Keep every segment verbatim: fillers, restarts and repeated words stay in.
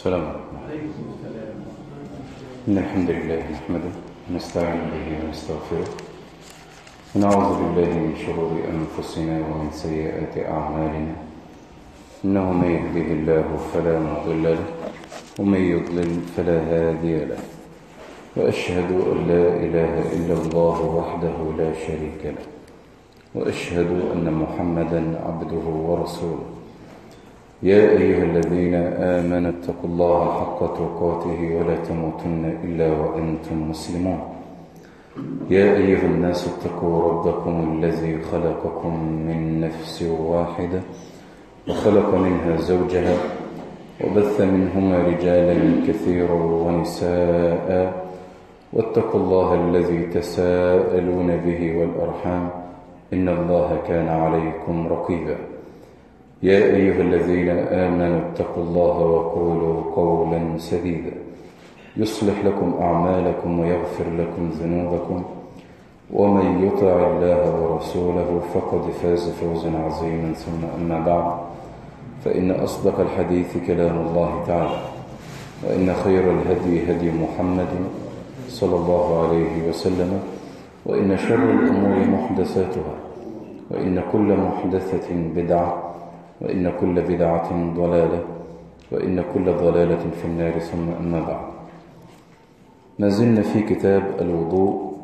السلام عليكم. إن الحمد لله نحمده ونستعين به ونستغفره ونعوذ بالله من شرور أنفسنا ومن سيئات أعمالنا. إنه من يهده الله فلا مضل له ومن يضلل فلا هادي له، وأشهد أن لا إله إلا الله وحده لا شريك له، وأشهد أن محمدا عبده ورسوله. يا أيها الذين آمنوا اتقوا الله حق تقاته ولا تموتن إلا وأنتم مسلمون. يا أيها الناس اتقوا ربكم الذي خلقكم من نفس واحدة وخلق منها زوجها وبث منهما رجالا كثيرا ونساء، واتقوا الله الذي تساءلون به والأرحام إن الله كان عليكم رقيبا. يا أيها الذين آمنوا اتقوا الله وقولوا قولا سديدا يصلح لكم أعمالكم ويغفر لكم ذنوبكم، ومن يطع الله ورسوله فقد فاز فوزا عظيما. ثم أما بعد، فإن أصدق الحديث كلام الله تعالى، وإن خير الهدي هدي محمد صلى الله عليه وسلم، وإن شر الأمور محدثاتها، وإن كل محدثة بدعة، وإن كل بدعة ضلالة، وإن كل ضلالة في النار. ثم أما بعد، ما زلنا في كتاب الوضوء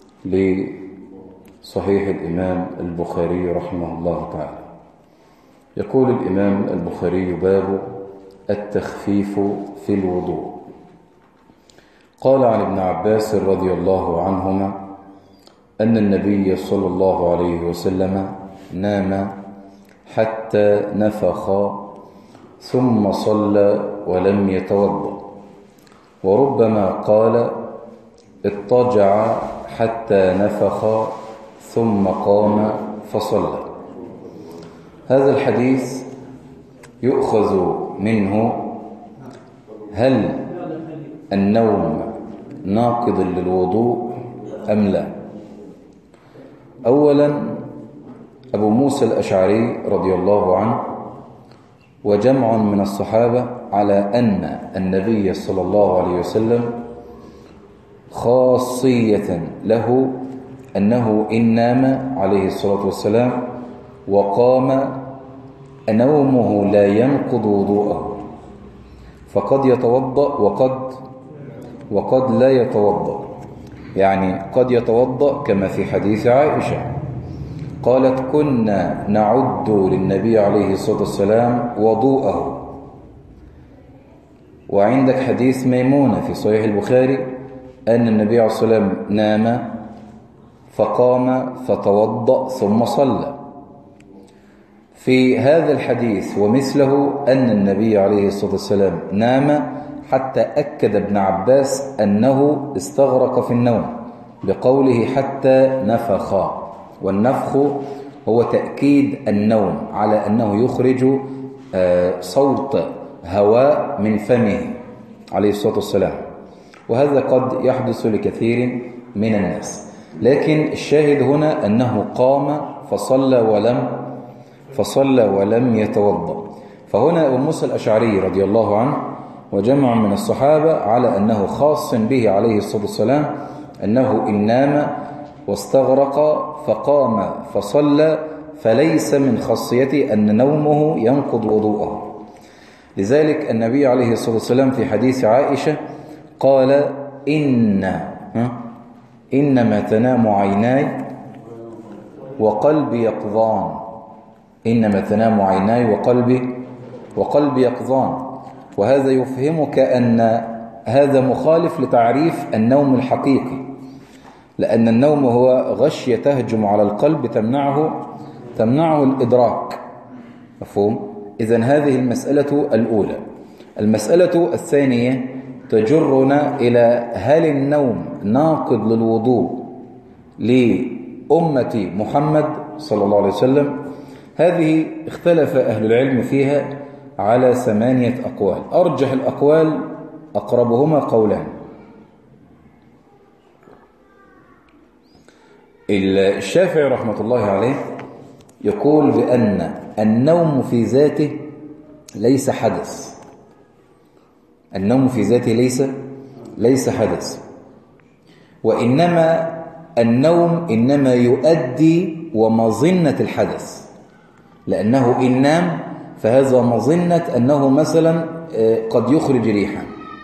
لصحيح الإمام البخاري رحمه الله تعالى. يقول الإمام البخاري: باب التخفيف في الوضوء. قال عن ابن عباس رضي الله عنهما أن النبي صلى الله عليه وسلم نام حتى نفخ ثم صلى ولم يتوضأ، وربما قال اضطجع حتى نفخ ثم قام فصلى. هذا الحديث يؤخذ منه هل النوم ناقض للوضوء أم لا؟ أولا، أبو موسى الأشعري رضي الله عنه وجمع من الصحابة على أن النبي صلى الله عليه وسلم خاصية له أنه إن نام عليه الصلاة والسلام وقام نومه لا ينقض وضوءه، فقد يتوضأ وقد وقد لا يتوضأ. يعني قد يتوضأ كما في حديث عائشة قالت: كنا نعد للنبي عليه الصلاة والسلام وضوءه. وعندك حديث ميمونة في صحيح البخاري أن النبي عليه الصلاة والسلام نام فقام فتوضأ ثم صلى. في هذا الحديث ومثله أن النبي عليه الصلاة والسلام نام حتى أكد ابن عباس أنه استغرق في النوم بقوله حتى نفخ، والنفخ هو تأكيد النوم على أنه يخرج صوت هواء من فمه عليه الصلاة والسلام، وهذا قد يحدث لكثير من الناس. لكن الشاهد هنا أنه قام فصلى ولم فصلى ولم يتوضأ. فهنا أبو موسى الأشعري رضي الله عنه وجمع من الصحابة على أنه خاص به عليه الصلاة والسلام أنه إن نام واستغرق فقام فصلى، فليس من خاصيته أن نومه ينقض وضوءه. لذلك النبي عليه الصلاة والسلام في حديث عائشة قال: إن إنما تنام عيناي وقلبي يقظان. إنما تنام عيناي وقلبي وقلبي يقظان. وهذا يفهمك أن هذا مخالف لتعريف النوم الحقيقي، لأن النوم هو غشية تهجم على القلب تمنعه تمنعه الإدراك. مفهوم؟ إذن هذه المسألة الأولى. المسألة الثانية تجرنا إلى هل النوم ناقض للوضوء لأمة محمد صلى الله عليه وسلم؟ هذه اختلف أهل العلم فيها على ثمانية أقوال. أرجح الأقوال أقربهما قولان. الشافعي رحمة الله عليه يقول بأن النوم في ذاته ليس حدث، النوم في ذاته ليس ليس حدث، وإنما النوم إنما يؤدي ومظنة الحدث، لأنه إن نام فهذا مظنة أنه مثلا قد يخرج ريحا.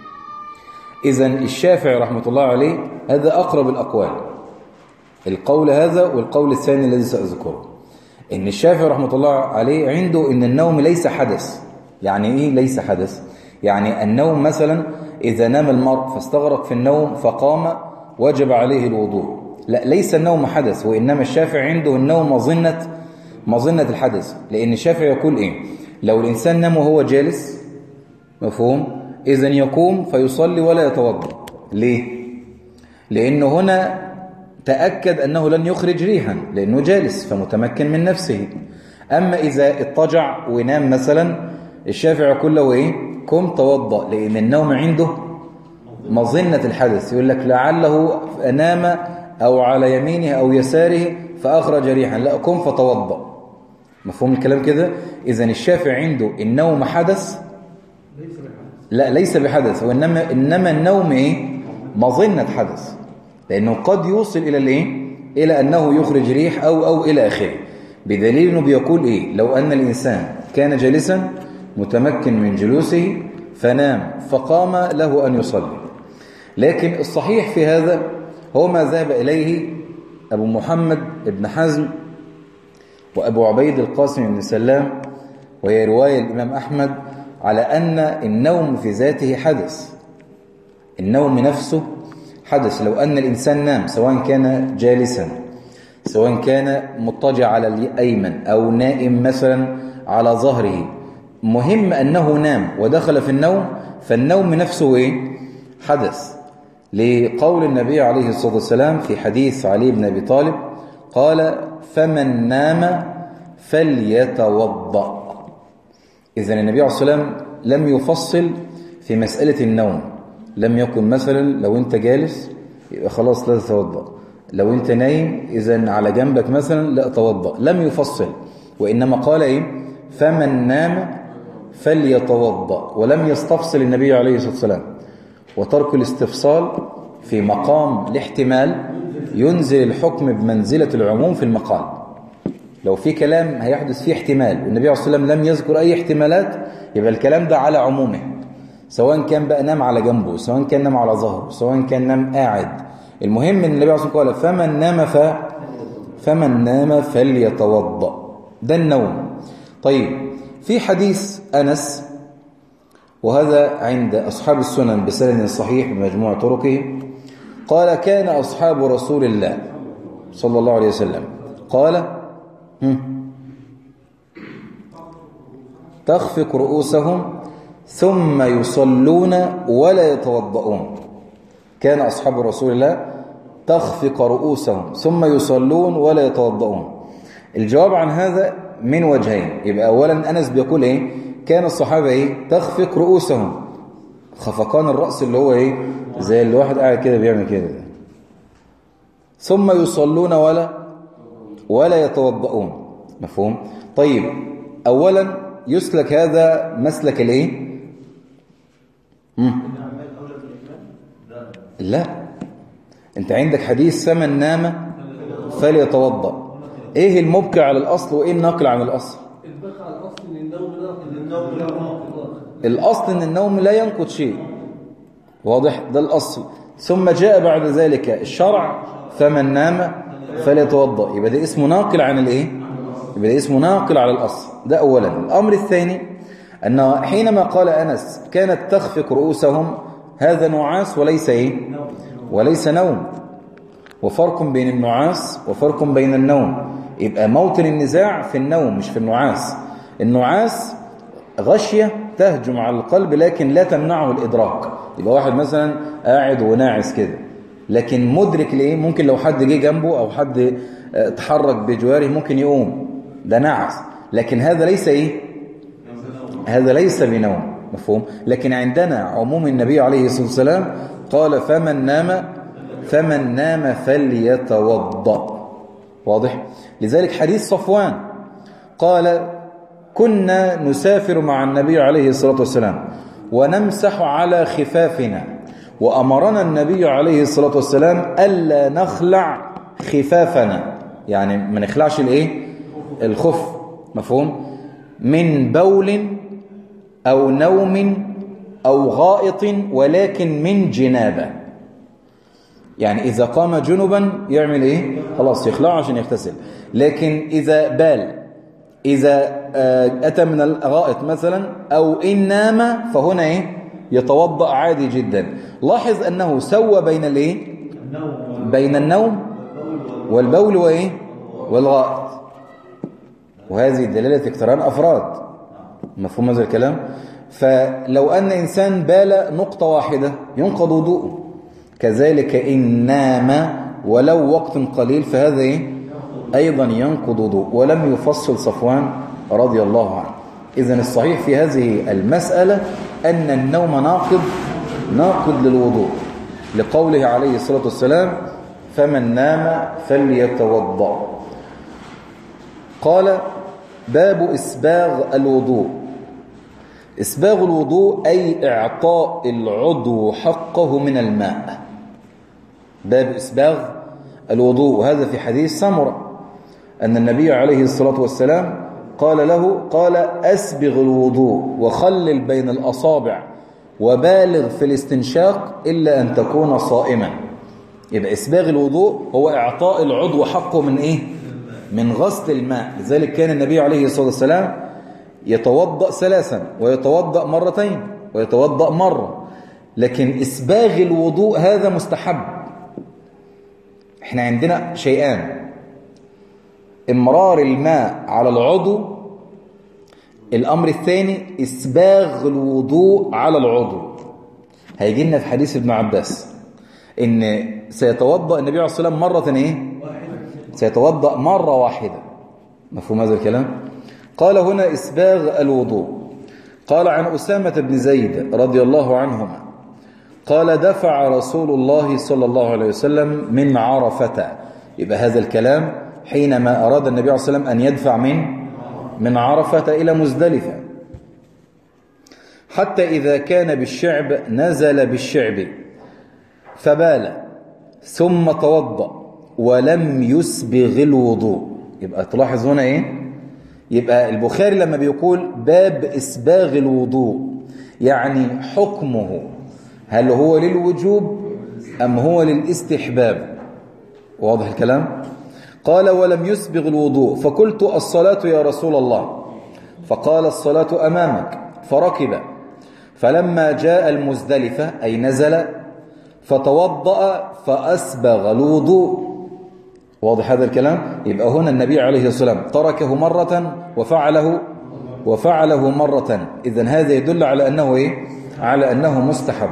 إذن الشافعي رحمة الله عليه هذا أقرب الأقوال، القول هذا والقول الثاني الذي سأذكره، إن الشافعي رحمة الله عليه عنده إن النوم ليس حدث. يعني إيه ليس حدث؟ يعني النوم مثلا إذا نام المرء فاستغرق في النوم فقام وجب عليه الوضوء، لا، ليس النوم حدث، وإنما الشافعي عنده النوم مظنة مظنة الحدث. لأن الشافعي يقول إيه؟ لو الإنسان نام وهو جالس، مفهوم، إذن يقوم فيصلي ولا يتوضأ. ليه؟ لأنه هنا تأكد أنه لن يخرج ريحا لأنه جالس فمتمكن من نفسه. أما إذا اضطجع ونام مثلا، الشافعي يقول له إيه؟ قم توضأ، لأن النوم عنده مظنة الحدث، يقول لك لعله نام أو على يمينه أو يساره فأخرج ريحا، لا، قم فتوضأ. مفهوم الكلام كده؟ إذن الشافعي عنده النوم حدث؟ لا، ليس بحدث، وإنما إنما النوم إيه؟ مظنة حدث، لأنه قد يوصل إلى الإيه؟ إلى أنه يخرج ريح أو أو إلى آخره. بدليل أنه بيقول إيه؟ لو أن الإنسان كان جالسا متمكن من جلوسه فنام فقام له أن يصلي. لكن الصحيح في هذا هو ما ذهب إليه أبو محمد ابن حزم وأبو عبيد القاسم بن سلام، وهي رواية الإمام أحمد، على أن النوم في ذاته حدث. النوم نفسه حدث. لو أن الإنسان نام سواء كان جالسا، سواء كان مضطجع على الأيمن أو نائم مثلا على ظهره، مهم أنه نام ودخل في النوم، فالنوم نفسه إيه؟ حدث. لقول النبي عليه الصلاة والسلام في حديث علي بن أبي طالب قال: فمن نام فليتوضأ. إذن النبي عليه الصلاة والسلام لم يفصل في مسألة النوم، لم يقل مثلا لو أنت جالس يبقى خلاص لا تتوضأ، لو أنت نايم إذن على جنبك مثلا لا توضأ، لم يفصل، وإنما قال إيه؟ فمن نام فليتوضأ، ولم يستفصل النبي عليه الصلاة والسلام. وترك الاستفصال في مقام الاحتمال ينزل الحكم بمنزلة العموم في المقال. لو في كلام هيحدث فيه احتمال والنبي عليه الصلاة والسلام لم يذكر أي احتمالات، يبقى الكلام ده على عمومه، سواء كان بقى نام على جنبه، سواء كان نام على ظهره، سواء كان نام قاعد. المهم ان النبي عليه الصلاة والسلام قال: فمن نام ف فمن نام فليتوضأ. ده النوم. طيب، في حديث أنس، وهذا عند أصحاب السنن بسند صحيح بمجموع طرقه، قال: كان أصحاب رسول الله صلى الله عليه وسلم قال: تخفق رؤوسهم ثم يصلون ولا يتوضؤون. كان أصحاب رسول الله تخفق رؤوسهم ثم يصلون ولا يتوضؤون. الجواب عن هذا من وجهين. يبقى أولا أنس بيقول إيه؟ كان الصحابة إيه؟ تخفق رؤوسهم، خفقان الرأس اللي هو إيه؟ زي اللي واحد قاعد كده بيعمل كده. ثم يصلون ولا ولا يتوضؤون. مفهوم؟ طيب، أولا يسلك هذا مسلك الإيه؟ لا، أنت عندك حديث: فمن نام فليتوضأ. إيه المبقي على الأصل وإيه الناقل عن الأصل؟ الأصل إن النوم لا ينقض شيء، واضح؟ ده الأصل. ثم جاء بعد ذلك الشرع: فمن نام فليتوضأ. يبقى ده اسمه ناقل عن الإيه؟ يبقى ده اسمه ناقل على الأصل. ده أولا. الأمر الثاني أن حينما قال أنس كانت تخفق رؤوسهم، هذا نعاس وليس إيه؟ وليس نوم. وفرق بين النعاس وفرق بين النوم. يبقى موطن النزاع في النوم مش في النعاس. النعاس غشية تهجم على القلب لكن لا تمنعه الإدراك. يبقى واحد مثلا قاعد وناعس كده لكن مدرك ليه، ممكن لو حد جه جنبه أو حد تحرك بجواره ممكن يقوم، ده نعس. لكن هذا ليس إيه؟ هذا ليس بنوم. مفهوم؟ لكن عندنا عموم النبي عليه الصلاة والسلام قال: فمن نام فمن نام فليتوضأ. واضح؟ لذلك حديث صفوان قال: كنا نسافر مع النبي عليه الصلاة والسلام ونمسح على خفافنا، وأمرنا النبي عليه الصلاة والسلام ألا نخلع خفافنا، يعني ما نخلعش الايه الخف، مفهوم؟ من بول أو نوم أو غائط، ولكن من جنابة. يعني إذا قام جنبا يعمل إيه؟ خلاص يخلعه عشان يغتسل. لكن إذا بال، إذا أتى من الغائط مثلا، أو إن نام، فهنا إيه؟ يتوضأ عادي جدا. لاحظ أنه سوى بين الإيه؟ بين النوم والبول وإيه؟ والغائط. وهذه دلالة اقتران أفراد، مفهوم هذا الكلام؟ فلو أن إنسان بال نقطة واحدة ينقض وضوءه، كذلك إن نام ولو وقت قليل فهذا إيه؟ أيضا ينقض وضوء. ولم يفصل صفوان رضي الله عنه. إذن الصحيح في هذه المسألة أن النوم ناقض ناقض للوضوء، لقوله عليه الصلاة والسلام: فمن نام فليتوضأ. قال: باب إسباغ الوضوء. إسباغ الوضوء أي إعطاء العضو حقه من الماء. باب إسباغ الوضوء، وهذا في حديث سمرة أن النبي عليه الصلاة والسلام قال له، قال: أسبغ الوضوء وخلل بين الأصابع وبالغ في الاستنشاق إلا أن تكون صائما. يبقى إسباغ الوضوء هو إعطاء العضو حقه من إيه؟ من غسل الماء. لذلك كان النبي عليه الصلاة والسلام يتوضأ ثلاثا، ويتوضأ مرتين، ويتوضأ مرة. لكن إسباغ الوضوء هذا مستحب. احنا عندنا شيئان: امرار الماء على العضو، الأمر الثاني إسباغ الوضوء على العضو. هيجي لنا في حديث ابن عباس إن سيتوضأ النبي عليه الصلاة والسلام مرة إيه؟ سيتوضأ مرة واحدة. مفهوم هذا الكلام؟ قال هنا إسباغ الوضوء. قال عن أسامة بن زيد رضي الله عنهما قال: دفع رسول الله صلى الله عليه وسلم من عرفة. يبقى هذا الكلام حينما أراد النبي عليه الصلاة والسلام أن يدفع من من عرفة إلى مزدلفة، حتى إذا كان بالشعب نزل بالشعب فبال ثم توضأ ولم يسبغ الوضوء. يبقى تلاحظ هنا إيه؟ يبقى البخاري لما بيقول باب إسباغ الوضوء يعني حكمه هل هو للوجوب أم هو للاستحباب؟ واضح الكلام؟ قال: ولم يسبغ الوضوء، فقلت: الصلاة يا رسول الله؟ فقال: الصلاة أمامك. فركب، فلما جاء المزدلفة أي نزل فتوضأ فأسبغ الوضوء. واضح هذا الكلام؟ يبقى هنا النبي عليه الصلاة والسلام تركه مرة وفعله وفعله مرة. إذن هذا يدل على أنه إيه؟ على أنه مستحب.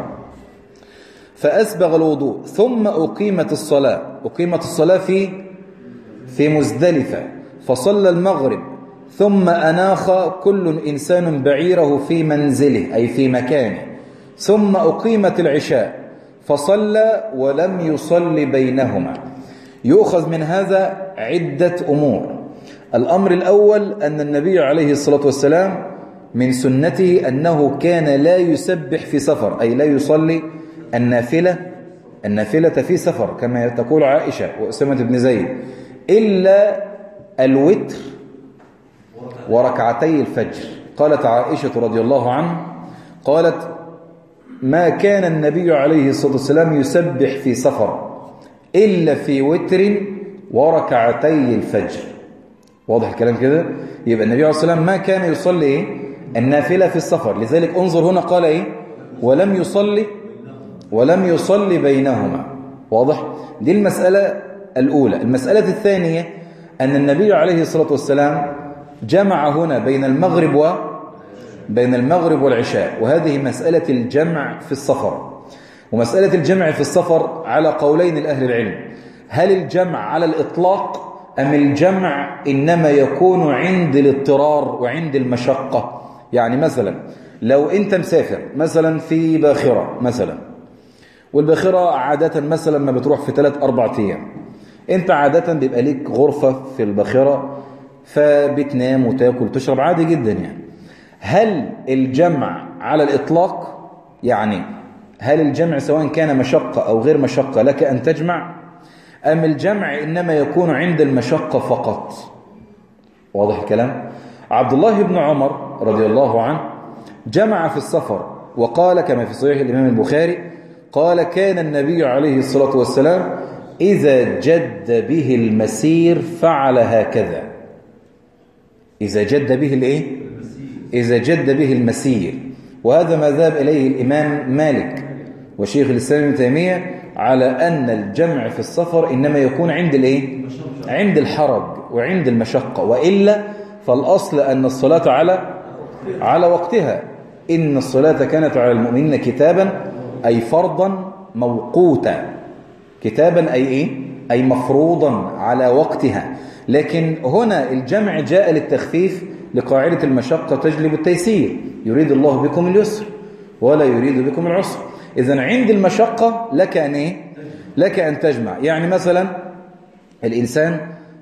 فأسبغ الوضوء ثم أقيمت الصلاة. أقيمت الصلاة في في مزدلفة، فصلى المغرب، ثم أناخ كل إنسان بعيره في منزله أي في مكانه، ثم أقيمت العشاء فصلى ولم يصل بينهما. يؤخذ من هذا عدة أمور. الأمر الأول أن النبي عليه الصلاة والسلام من سنته أنه كان لا يسبح في سفر، أي لا يصلي النافلة النافلة في سفر كما تقول عائشة وأسامة بن زيد، إلا الوتر وركعتي الفجر. قالت عائشة رضي الله عنه قالت: ما كان النبي عليه الصلاة والسلام يسبح في سفر إلا في وتر وركعتي الفجر. واضح الكلام كده؟ يبقى النبي عليه الصلاة والسلام ما كان يصلي إيه؟ النافلة في السفر. لذلك انظر هنا قال إيه؟ ولم يصلي ولم يصلي بينهما. واضح؟ دي المسألة الأولى. المسألة الثانية أن النبي عليه الصلاة والسلام جمع هنا بين المغرب و بين المغرب والعشاء، وهذه مسألة الجمع في السفر. ومسألة الجمع في السفر على قولين لأهل العلم: هل الجمع على الإطلاق أم الجمع إنما يكون عند الاضطرار وعند المشقة؟ يعني مثلا لو أنت مسافر مثلا في باخرة مثلا، والباخرة عادة مثلا ما بتروح في ثلاث أربع أيام، أنت عادة بيبقى ليك غرفة في الباخرة فبتنام وتاكل وتشرب عادي جدا يعني. هل الجمع على الإطلاق، يعني هل الجمع سواء كان مشقة أو غير مشقة لك أن تجمع، أم الجمع إنما يكون عند المشقة فقط؟ واضح الكلام؟ عبد الله بن عمر رضي الله عنه جمع في السفر، وقال كما في صحيح الإمام البخاري قال كان النبي عليه الصلاة والسلام إذا جد به المسير فعل هكذا. إذا جد به الإيه؟ إذا جد به المسير. وهذا ما ذهب إليه الإمام مالك وشيخ الإسلام ابن تيمية على أن الجمع في السفر إنما يكون عند الإيه؟ عند الحرج وعند المشقة، وإلا فالأصل أن الصلاة على على وقتها. إن الصلاة كانت على المؤمنين كتابا أي فرضا موقوتا، كتابا أي إيه؟ أي مفروضا على وقتها. لكن هنا الجمع جاء للتخفيف لقاعدة المشقة تجلب التيسير، يريد الله بكم اليسر ولا يريد بكم العسر. إذن عند المشقة لك أن إيه؟ لك أن تجمع. يعني مثلا الإنسان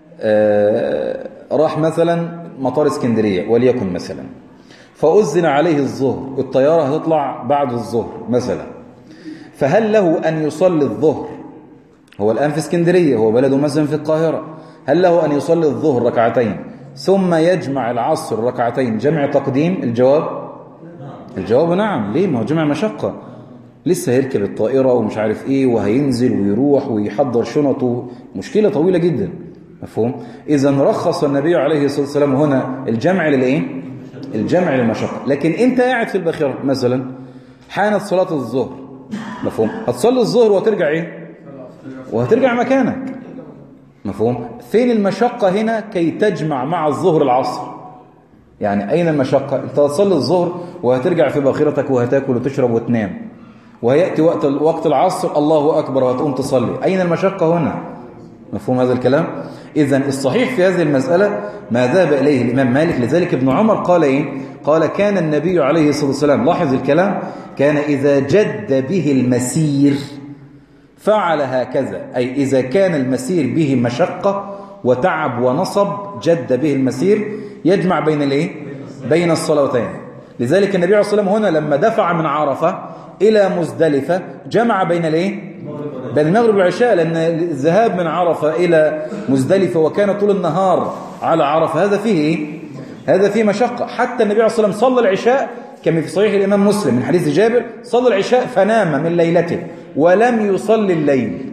آه راح مثلا مطار اسكندرية وليكن مثلا، فأذن عليه الظهر، الطيارة هتطلع بعد الظهر مثلا، فهل له أن يصلي الظهر؟ هو الآن في اسكندرية، هو بلده مثلا في القاهرة، هل له أن يصلي الظهر ركعتين ثم يجمع العصر ركعتين جمع تقديم؟ الجواب الجواب نعم. ليه؟ ما هو جمع مشقة، لسه هيركب الطائرة ومش عارف ايه وهينزل ويروح ويحضر شنطه، مشكلة طويلة جدا. مفهوم؟ إذن رخص النبي عليه الصلاة والسلام هنا الجمع للإيه؟ الجمع للمشقة. لكن انت قاعد في الباخرة مثلا، حانت صلاة الظهر، مفهوم؟ هتصلي الظهر وهترجع ايه؟ وهترجع مكانك. مفهوم؟ فين المشقة هنا كي تجمع مع الظهر العصر؟ يعني أين المشقة؟ انت هتصلي الظهر وهترجع في باخرتك وهتاكل وتشرب وتنام، وهيأتي وقت وقت العصر الله أكبر وهتقوم تصلي. أين المشقة هنا؟ مفهوم هذا الكلام؟ إذن الصحيح في هذه المسألة ما ذهب إليه الإمام مالك. لذلك ابن عمر قال إيه؟ قال كان النبي عليه الصلاة والسلام، لاحظ الكلام، كان إذا جد به المسير فعل هكذا، أي إذا كان المسير به مشقة وتعب ونصب جد به المسير يجمع بين الإيه؟ بين الصلاتين. لذلك النبي عليه الصلاة والسلام هنا لما دفع من عرفة إلى مزدلفة جمع بين الإيه؟ بين المغرب والعشاء، لأن الذهاب من عرفة إلى مزدلفة وكان طول النهار على عرفة هذا فيه إيه؟ هذا فيه مشقة. حتى النبي عليه الصلاة والسلام صلى العشاء كما في صحيح الإمام مسلم من حديث جابر، صلى العشاء فنام من ليلته ولم يصلي الليل.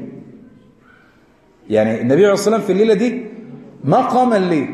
يعني النبي عليه الصلاة والسلام في الليلة دي ما قام الليل.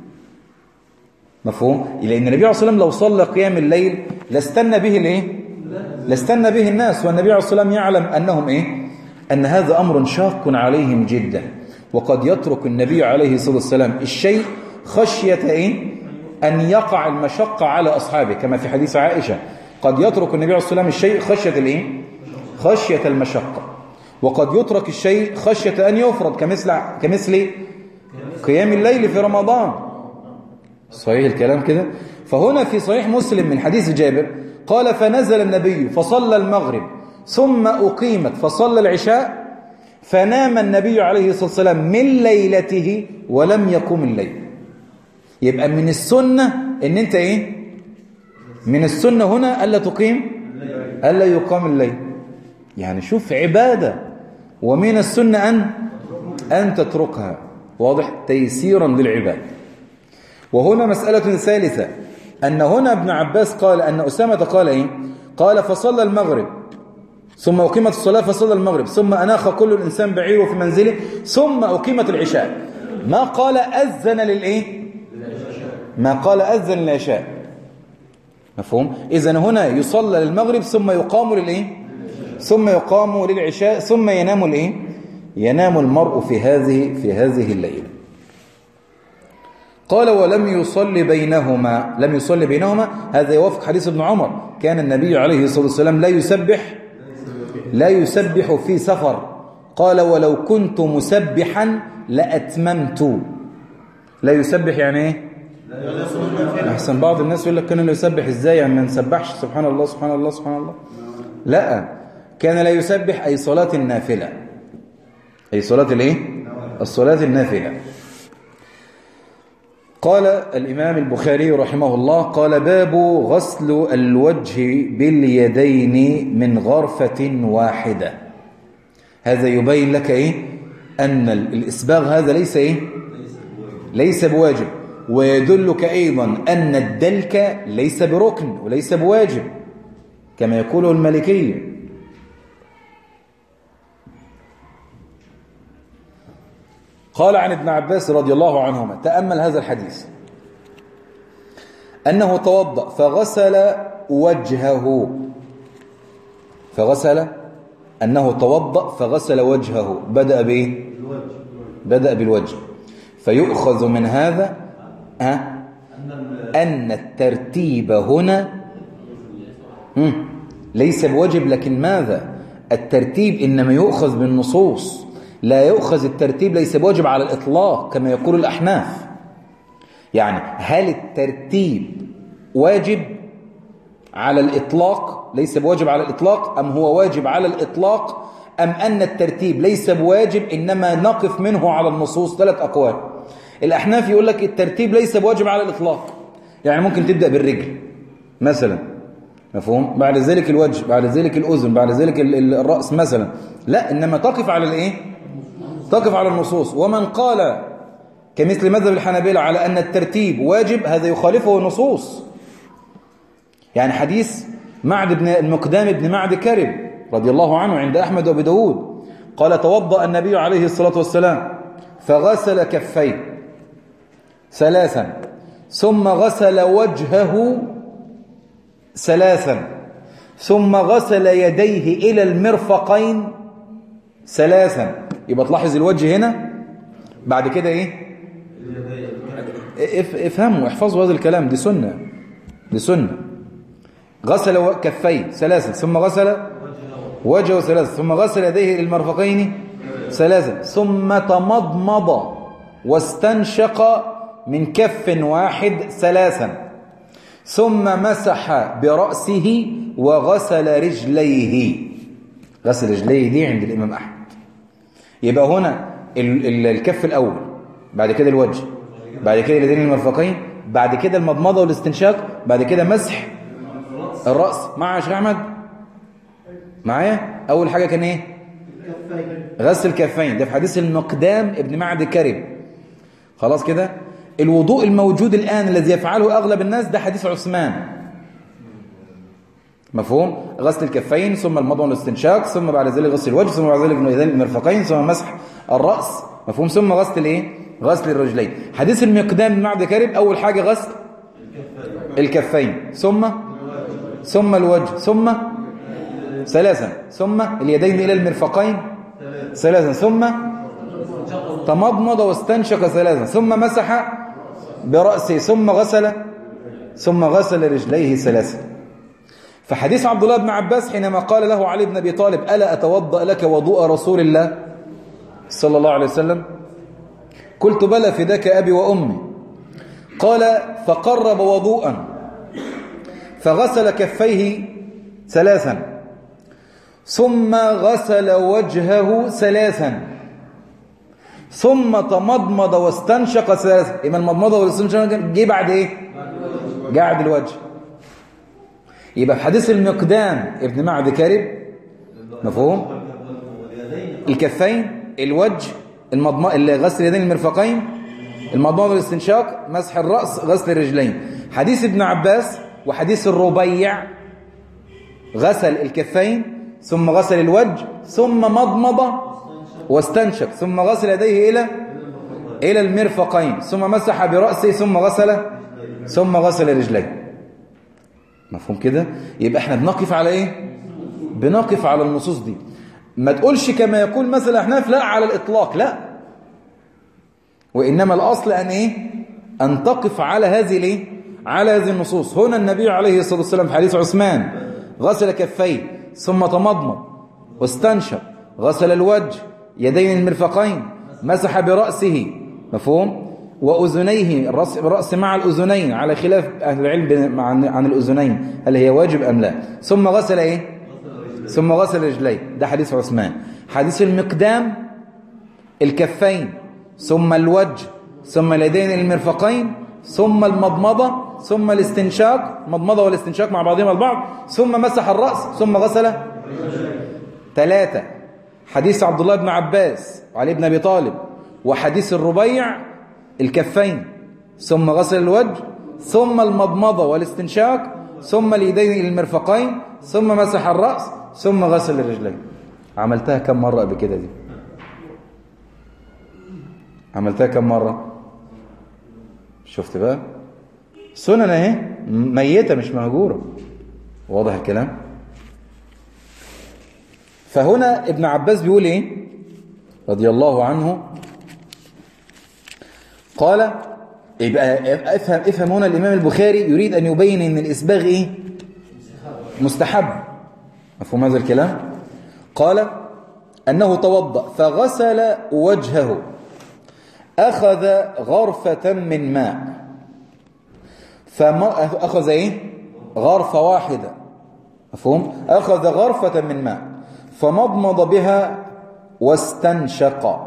مفهوم؟ لأن النبي عليه الصلاة والسلام لو صلى قيام الليل لاستنى به الإيه؟ لاستنى به الناس، والنبي عليه الصلاة والسلام يعلم أنهم إيه؟ أن هذا أمر شاق عليهم جدا، وقد يترك النبي عليه الصلاة والسلام الشيء خشية إيه؟ أن يقع المشقة على أصحابه، كما في حديث عائشة قد يترك النبي عليه الصلاة والسلام الشيء خشية الإيه؟ خشية المشقة، وقد يترك الشيء خشية أن يفرض، كمثل كمثل قيام الليل في رمضان. صحيح الكلام كده؟ فهنا في صحيح مسلم من حديث جابر قال فنزل النبي فصلى المغرب ثم أقيمت فصلى العشاء فنام النبي عليه الصلاة والسلام من ليلته ولم يقم الليل. يبقى من السنة ان انت ايه؟ من السنة هنا ألا تقيم ألا يقام الليل. يعني شوف عبادة، ومن السنة أن أن تتركها. واضح؟ تيسيرا للعباد. وهنا مسألة ثالثة، أن هنا ابن عباس قال أن أسامة قال إيه؟ قال فصلى المغرب ثم أقيمت الصلاة فصلى المغرب ثم أناخ كل الإنسان بعيره في منزله ثم أقيمت العشاء. ما قال أذن للإيه؟ ما قال أذن للعشاء. مفهوم؟ إذن هنا يصلى للمغرب ثم يقام للإيه؟ ثم يقام للعشاء ثم ينام الإيه؟ ينام المرء في هذه في هذه الليلة. قال ولم يصلي بينهما، لم يصلي بينهما، هذا يوافق حديث ابن عمر كان النبي عليه الصلاة والسلام لا يسبح لا يسبح في سفر. قال ولو كنت مسبحا لأتممت. لا يسبح يعني ايه؟ أحسن بعض الناس يقول لك كان لا يسبح ازاي؟ يعني ما نسبحش سبحان الله سبحان الله سبحان الله. لا، كان لا يسبح أي صلاة النافلة، أي صلاة الايه؟ الصلاة النافلة. قال الإمام البخاري رحمه الله قال باب غسل الوجه باليدين من غرفة واحدة. هذا يبين لك إيه؟ أن الإسباغ هذا ليس إيه؟ ليس بواجب، ويدلك أيضا أن الدلك ليس بركن وليس بواجب كما يقوله المالكية. قال عن ابن عباس رضي الله عنهما، تأمل هذا الحديث، أنه توضأ فغسل وجهه فغسل أنه توضأ فغسل وجهه. بدأ بإيه؟ بدأ بالوجه. فيؤخذ من هذا أه؟ أن الترتيب هنا ليس بواجب، لكن ماذا؟ الترتيب إنما يؤخذ بالنصوص، لا يؤخذ الترتيب ليس بواجب على الإطلاق كما يقول الأحناف. يعني هل الترتيب واجب على الإطلاق ليس بواجب على الإطلاق، أم هو واجب على الإطلاق، أم أن الترتيب ليس بواجب إنما نقف منه على النصوص؟ ثلاث أقوال. الأحناف يقول لك الترتيب ليس بواجب على الإطلاق، يعني ممكن تبدأ بالرجل مثلا، مفهوم؟ بعد ذلك الوجه، بعد ذلك الأذن، بعد ذلك الرأس مثلا، لا، إنما تقف على الإيه؟ تقف على النصوص. ومن قال كمثل مذهب الحنابلة على أن الترتيب واجب، هذا يخالفه النصوص. يعني حديث معد بن المقدام بن معد كرب رضي الله عنه عند أحمد وأبي داود، قال توضأ النبي عليه الصلاة والسلام فغسل كفيه ثلاثا ثم غسل وجهه ثلاثا ثم غسل يديه إلى المرفقين ثلاثا. يبقى تلاحظ الوجه هنا، بعد كده إيه؟ افهموا احفظوا هذا الكلام، دي سنة دي سنة. غسل كفيه ثلاثا ثم غسل وجهه ثلاثا ثم غسل يديه إلى المرفقين ثلاثا ثم تمضمض واستنشق من كف واحد ثلاثا ثم مسح برأسه وغسل رجليه. غسل رجليه دي عند الإمام أحمد. يبقى هنا الكف الأول، بعد كده الوجه، بعد كده اليدين المرفقين، بعد كده المضمضة والاستنشاق، بعد كده مسح الرأس. مع يا شيخ أحمد معايا؟ أول حاجة كان إيه؟ غسل الكفين، ده في حديث المقدام ابن معد كرب. خلاص كده. الوضوء الموجود الآن الذي يفعله أغلب الناس ده حديث عثمان، مفهوم؟ غسل الكفين ثم المضمضة والاستنشاق ثم بعد ذلك غسل الوجه ثم بعد ذلك اليدين المرفقين ثم مسح الرأس، مفهوم؟ ثم غسل الايه؟ غسل الرجلين. حديث المقدام بن معد كرب أول حاجة غسل الكفين ثم ثم الوجه ثم ثلاثا ثم اليدين إلى المرفقين ثلاثا ثم تمضمض واستنشق ثلاثا ثم مسح برأسه ثم غسل ثم غسل رجليه ثلاثا. فحديث عبد الله بن عباس حينما قال له علي بن أبي طالب ألا أتوضأ لك وضوء رسول الله صلى الله عليه وسلم؟ قلت بلى فداك أبي وأمي. قال فقرب وضوءا فغسل كفيه ثلاثا ثم غسل وجهه ثلاثا ثم تمضمض واستنشق ثلاثا. يبقى المضمضة والاستنشاق جه بعد ايه؟ بعد الوجه. يبقى في حديث المقدام ابن معد كرب، مفهوم؟ الكفين، الوجه، المضمضة، غسل اليدين المرفقين، المضمضة والاستنشاق، مسح الرأس، غسل الرجلين. حديث ابن عباس وحديث الربيع غسل الكفين ثم غسل الوجه ثم مضمض واستنشق ثم غسل يديه إلى إلى المرفقين ثم مسح برأسه ثم غسل ثم غسل رجليه. مفهوم كده؟ يبقى احنا بنقف على ايه؟ بنقف على النصوص دي. ما تقولش كما يقول مثلا احناف لا على الإطلاق، لا، وإنما الأصل أن ايه؟ أن تقف على هذه الايه؟ على هذه النصوص. هنا النبي عليه الصلاة والسلام في حديث عثمان غسل كفيه ثم تمضمض واستنشق، غسل الوجه، يدين المرفقين، مسح برأسه، مفهوم؟ وأذنيه، الرأس, الرأس مع الأذنين على خلاف أهل العلم عن, عن الأذنين هل هي واجب أم لا. ثم غسل إيه؟ ثم غسل رجليه. ده حديث عثمان. حديث المقدام الكفين ثم الوجه ثم اليدين المرفقين ثم المضمضة ثم الاستنشاق، مضمضة والاستنشاق مع بعضهم البعض، ثم مسح الرأس ثم غسل. ثلاثة، حديث عبد الله بن عباس وعلي بن أبي طالب وحديث الربيع الكفين، ثم غسل الوجه ثم المضمضة والاستنشاق ثم اليدين إلى المرفقين ثم مسح الرأس ثم غسل الرجلين. عملتها كم مرة قبل كده دي؟ عملتها كم مرة؟ شفت بقى سنن اهي ميتة مش مهجورة. واضح الكلام؟ فهنا ابن عباس بيقول ايه رضي الله عنه؟ قال يبقى افهم افهم هنا الامام البخاري يريد ان يبين ان الاسباغ ايه؟ مستحب. مفهوم هذا الكلام؟ قال انه توضأ فغسل وجهه، اخذ غرفة من ماء، فما اخذ ايه؟ غرفة واحدة. مفهوم؟ اخذ غرفة من ماء فمضمض بها واستنشق،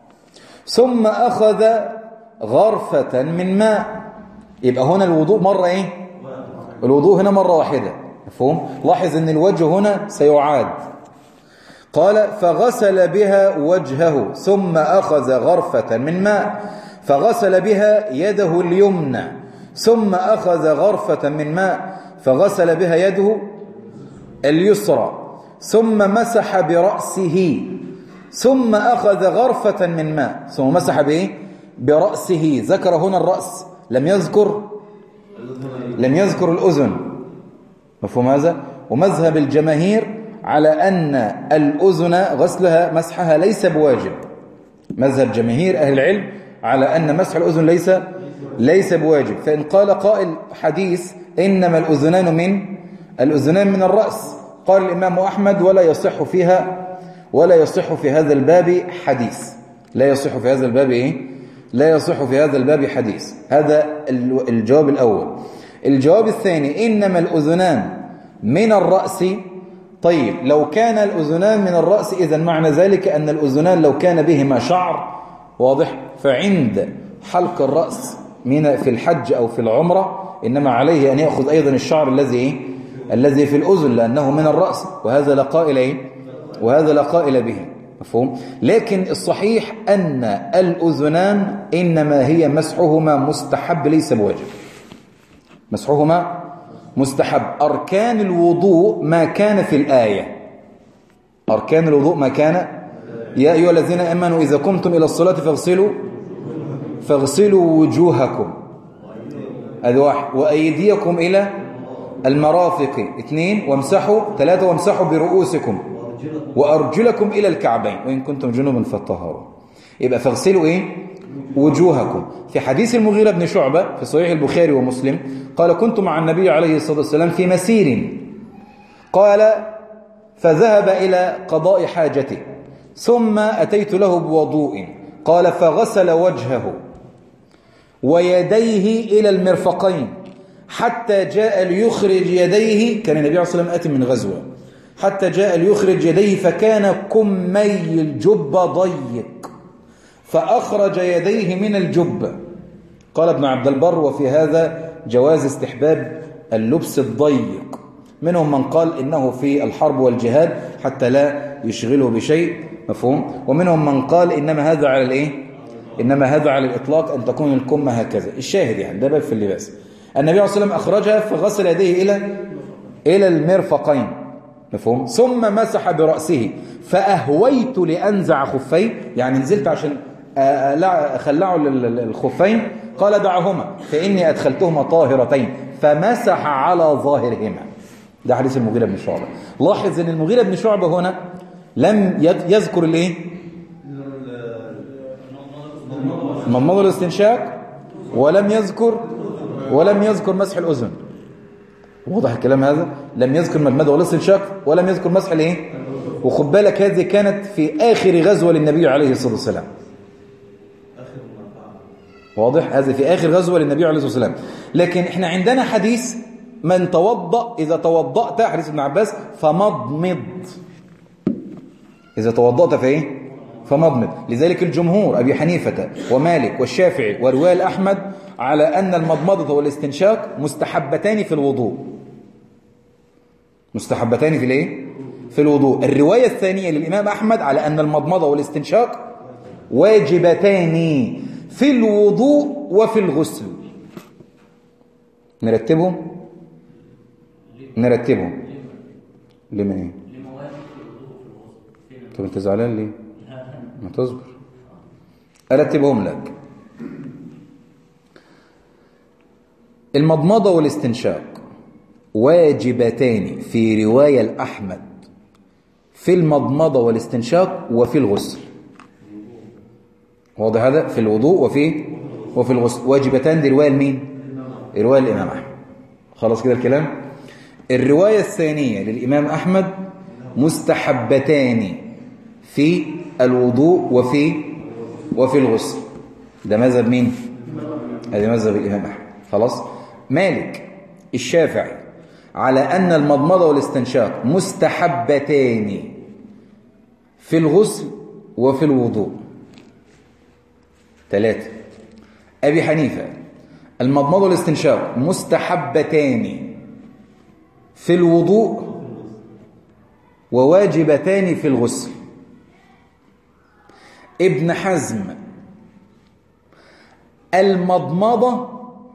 ثم اخذ غرفة من ماء. يبقى هنا الوضوء مرة ايه؟ الوضوء هنا مرة واحدة. مفهوم؟ لاحظ ان الوجه هنا سيعاد. قال فغسل بها وجهه ثم أخذ غرفة من ماء فغسل بها يده اليمنى ثم أخذ غرفة من ماء فغسل بها يده اليسرى ثم مسح برأسه ثم أخذ غرفة من ماء ثم مسح بإيه؟ برأسه. ذكر هنا الرأس، لم يذكر لم يذكر الأذن. مفهوم هذا؟ ومذهب الجماهير على أن الأذن غسلها مسحها ليس بواجب. مذهب جماهير أهل العلم على أن مسح الأذن ليس ليس بواجب. فإن قال قائل حديث إنما الأذنان من الأذنان من الرأس، قال الإمام أحمد ولا يصح فيها ولا يصح في هذا الباب حديث. لا يصح في هذا الباب إيه؟ لا يصح في هذا الباب حديث. هذا الجواب الأول. الجواب الثاني إنما الأذنان من الرأس. طيب لو كان الأذنان من الرأس إذن معنى ذلك أن الأذنان لو كان بهما شعر، واضح، فعند حلق الرأس من في الحج أو في العمرة إنما عليه أن يأخذ أيضا الشعر الذي الذي في الأذن لأنه من الرأس، وهذا لا قائل إيه؟ وهذا لا قائل به. مفهوم؟ لكن الصحيح أن الأذنان إنما هي مسحهما مستحب ليس بواجب. مسحهما مستحب. أركان الوضوء ما كان في الآية. أركان الوضوء ما كان يا أيها الذين آمنوا إذا قمتم إلى الصلاة فاغسلوا فاغسلوا وجوهكم، هذا واحد، وأيديكم إلى المرافق، اثنين، وامسحوا، ثلاثة، وامسحوا برؤوسكم وأرجلكم إلى الكعبين وإن كنتم جنوبا فطهروا. يبقى فاغسلوا إيه؟ وجوهكم. في حديث المغيرة بن شعبة في صحيح البخاري ومسلم قال كنت مع النبي عليه الصلاة والسلام في مسير، قال فذهب إلى قضاء حاجته ثم أتيت له بوضوء، قال فغسل وجهه ويديه إلى المرفقين حتى جاء ليخرج يديه، كان النبي عليه الصلاة والسلام آت من غزوة، حتى جاء ليخرج يديه فكان كمي الجبة ضيق فأخرج يديه من الجبة. قال ابن عبد البر وفي هذا جواز استحباب اللبس الضيق. منهم من قال إنه في الحرب والجهاد حتى لا يشغله بشيء، مفهوم، ومنهم من قال إنما هذا على الإيه؟ إنما هذا على الإطلاق أن تكون الكمة هكذا. الشاهد يعني ده باب في اللباس. النبي عليه الصلاة والسلام أخرجها فغسل يديه إلى إلى المرفقين، مفهوم، ثم مسح برأسه فأهويت لأنزع خفي، يعني نزلت عشان أخلعه الخفين، قال دعهما فإني أدخلتهما طاهرتين فمسح على ظاهرهما. ده حديث المغيرة بن شعبة. لاحظ أن المغيرة بن شعبة هنا لم يذكر الايه؟ مضمضة الاستنشاق، ولم يذكر ولم يذكر مسح الأذن. واضح الكلام هذا؟ لم يذكر مضمضة ولا استنشاق ولم يذكر مسح الايه؟ وخد بالك هذه كانت في آخر غزوة للنبي عليه الصلاة والسلام. واضح؟ هذا في آخر غزوة للنبي عليه الصلاة والسلام. لكن احنا عندنا حديث من توضأ إذا توضأت، حديث ابن عباس، فمضمض. إذا توضأت فإيه؟ فمضمض. لذلك الجمهور أبي حنيفة ومالك والشافعي ورواية أحمد على أن المضمضة والاستنشاق مستحبتان في الوضوء. مستحبتان في الايه؟ في الوضوء. الرواية الثانية للإمام أحمد على أن المضمضة والاستنشاق واجبتان في الوضوء وفي الغسل. نرتبهم نرتبهم لما ايه؟ طب انت زعلان ليه؟ ما تصبر، ارتبهم لك. المضمضة والاستنشاق واجبتان في رواية الأحمد في المضمضة والاستنشاق وفي الغسل. واضح هذا؟ في الوضوء وفي وفي الغسل. واجبتان دي رواية لمين؟ رواية الإمام أحمد. خلاص كده الكلام. الرواية الثانية للإمام أحمد مستحبتان في الوضوء وفي وفي الغسل. ده مذهب مين؟ هذا مذهب الإمام أحمد. خلاص. مالك الشافعي على أن المضمضة والاستنشاق مستحبتان في الغسل وفي الوضوء. ثلاثة. أبي حنيفة المضمضة والاستنشاق مستحبتان في الوضوء وواجبتان في الغسل. ابن حزم المضمضة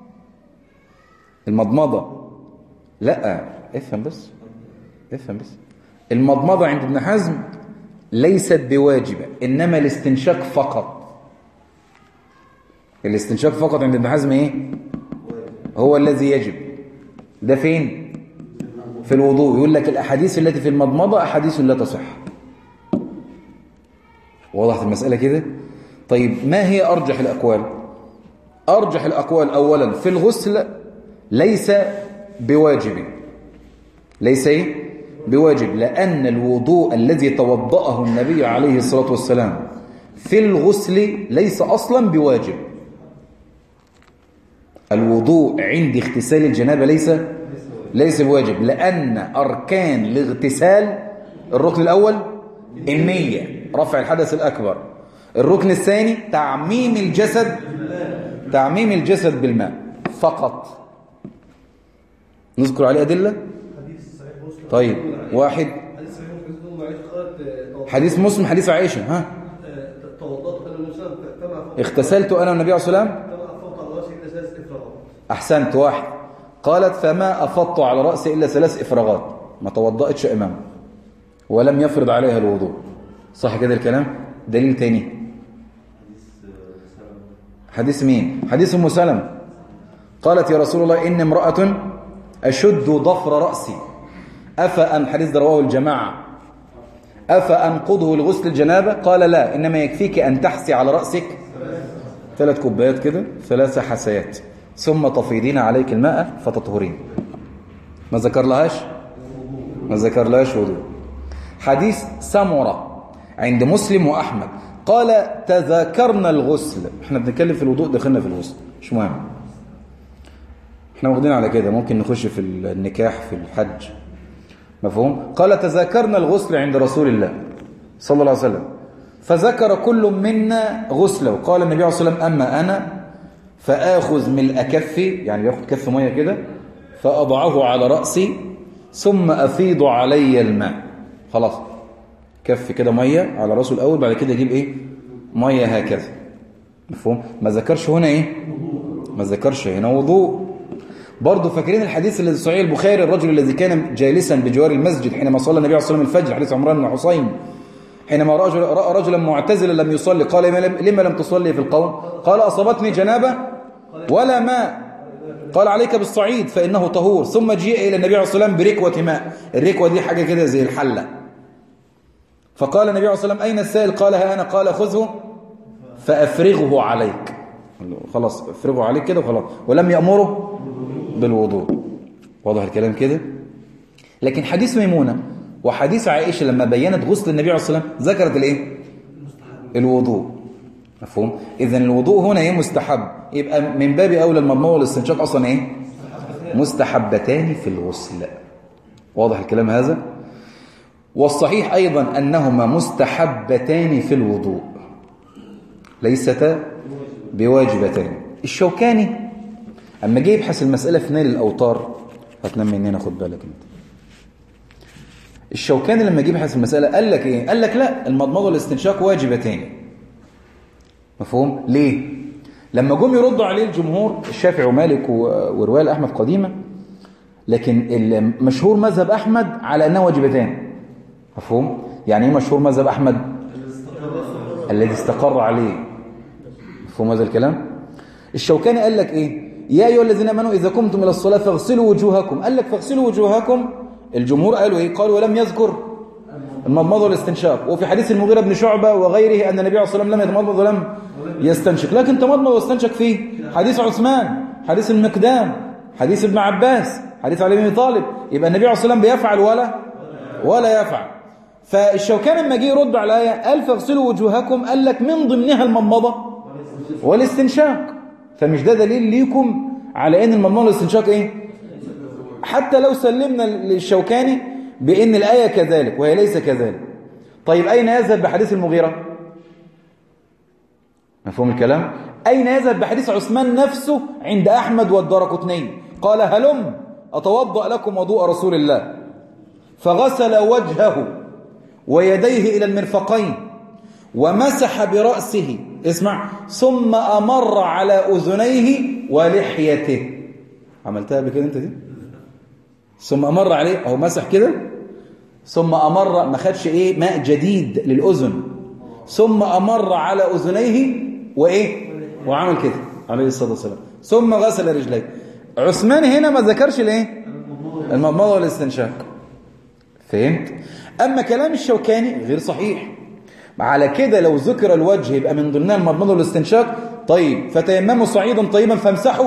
المضمضة لا افهم بس افهم بس المضمضة عند ابن حزم ليست بواجبة، إنما الاستنشاق فقط. الاستنشاق فقط عند ابن حزم ايه؟ هو الذي يجب. ده فين؟ في الوضوء. يقول لك الأحاديث التي في المضمضة أحاديث لا تصح. وضحت المسألة كده؟ طيب ما هي أرجح الأقوال؟ أرجح الأقوال أولا في الغسل ليس بواجب. ليس ايه؟ بواجب، لأن الوضوء الذي توضأه النبي عليه الصلاة والسلام في الغسل ليس أصلا بواجب. الوضوء عند اغتسال الجنابة ليس ليس بواجب، لأن أركان الاغتسال الركن الأول النية رفع الحدث الأكبر، الركن الثاني تعميم الجسد تعميم الجسد بالماء فقط. نذكر عليه أدلة. طيب واحد حديث مسلم حديث عائشة ها اغتسلت أنا والنبي عليه الصلاة والسلام أحسنت. واحد قالت فما أفضت على رأسي إلا ثلاث إفراغات، ما توضأتش إمام ولم يفرض عليها الوضوء. صح كده الكلام؟ دليل تاني حديث مين؟ حديث أم سلمة قالت يا رسول الله إن امرأة أشد ضفر رأسي أفأن حديث ده رواه الجماعة أفأنقضه لغسل الجنابة؟ قال لا، إنما يكفيك أن تحسي على رأسك ثلاث كوبايات كده ثلاث حسيات ثم تفيضين عليك الماء فتطهرين. ما ذكر لهاش ما ذكر لهاش وضوء. حديث سمرة عند مسلم وأحمد قال تذاكرنا الغسل. احنا بنتكلم في الوضوء دخلنا في الغسل مش مهم، احنا واخدين على كده، ممكن نخش في النكاح في الحج، مفهوم؟ قال تذاكرنا الغسل عند رسول الله صلى الله عليه وسلم فذكر كل منا غسله. قال النبي عليه الصلاة والسلام أما أنا فآخذ ملء كفي، يعني بياخد كف مية كده فأضعه على رأسي ثم أفيض علي الماء. خلاص كف كده مية على رأسه الأول، بعد كده يجيب إيه؟ مية هكذا، مفهوم؟ ما ذكرش هنا إيه؟ ما ذكرش هنا وضوء. برضو فاكرين الحديث الذي صحيح البخاري الرجل الذي كان جالسا بجوار المسجد حينما صلى النبي عليه الصلاة والسلام الفجر، حديث عمران بن حسين، حينما رأى رجلا معتزلا لم يصلي قال لما لم تصلي في القوم؟ قال أصابتني جنابة ولا ماء. قال عليك بالصعيد فإنه طهور. ثم جيء إلى النبي عليه الصلاة والسلام بركوة ماء، الركوة دي حاجة كده زي الحلة، فقال النبي عليه الصلاة والسلام أين السائل؟ قال ها أنا. قال خذه فأفرغه عليك، خلاص افرغه عليك كده وخلاص، ولم يأمره بالوضوء. واضح الكلام كده؟ لكن حديث ميمونة وحديث عائشة لما بينت غسل النبي عليه الصلاة والسلام ذكرت الايه؟ الوضوء، مفهوم؟ إذن الوضوء هنا ايه؟ مستحب، يبقى من باب أولى المضمضة والاستنشاق أصلا ايه؟ مستحبتان في الغسل. واضح الكلام هذا؟ والصحيح أيضا أنهما مستحبتان في الوضوء ليستا بواجبتان. الشوكاني اما جه يبحث المسألة في نيل الأوطار، هتنام مننا خد بالك انت. الشوكاني لما جه يبحث المسألة قال لك ايه؟ قال لك لا، المضمضة والاستنشاق واجبتين. مفهوم؟ ليه؟ لما جم يردوا عليه الجمهور الشافعي ومالك ورواية أحمد قديمة، لكن المشهور مذهب أحمد على أنه واجبتان. مفهوم؟ يعني ايه مشهور مذهب أحمد؟ الذي استقر عليه. مفهوم هذا الكلام؟ الشوكاني قال لك ايه؟ يا أيها الذين آمنوا إذا قمتم إلى الصلاة فاغسلوا وجوهكم. قال لك فاغسلوا وجوهكم، الجمهور قالوا ايه؟ قالوا ولم يذكر المضمضة والاستنشاق. وفي حديث المغيرة بن شعبة وغيره أن النبي عليه الصلاة والسلام لم يتمضمض ولم يستنشق، لكن تمضمض واستنشق فيه حديث عثمان، حديث المقدام، حديث ابن عباس، حديث علي بن طالب. يبقى النبي عليه الصلاة والسلام بيفعل ولا ولا يفعل. فالشوكاني لما جه يرد على الآية قال فاغسلوا وجوهكم، قال لك من ضمنها المضمضة والاستنشاق. فمش ده دليل ليكم على ان المضمضة والاستنشاق ايه؟ حتى لو سلمنا للشوكاني بان الآية كذلك وهي ليس كذلك. طيب أين يذهب بحديث المغيرة؟ مفهوم الكلام؟ أين يذهب بحديث عثمان نفسه عند أحمد والدارقطني؟ قال هلم أتوضأ لكم وضوء رسول الله، فغسل وجهه ويديه إلى المرفقين ومسح برأسه، اسمع، ثم أمر على أذنيه ولحيته. عملتها بكده انت دي؟ ثم أمر عليه، أو مسح كده، ثم أمر، ما خدش إيه ماء جديد للأذن، ثم أمر على أذنيه وإيه وعمل كده عليه الصلاة والسلام، ثم غسل رجليه. عثمان هنا ما ذكرش الإيه المضمضة والاستنشاق. فهمت؟ أما كلام الشوكاني غير صحيح. على كده لو ذكر الوجه يبقى من ضمنها المضمضة والاستنشاق. طيب فتيمموا صعيدا طيبا فامسحوا،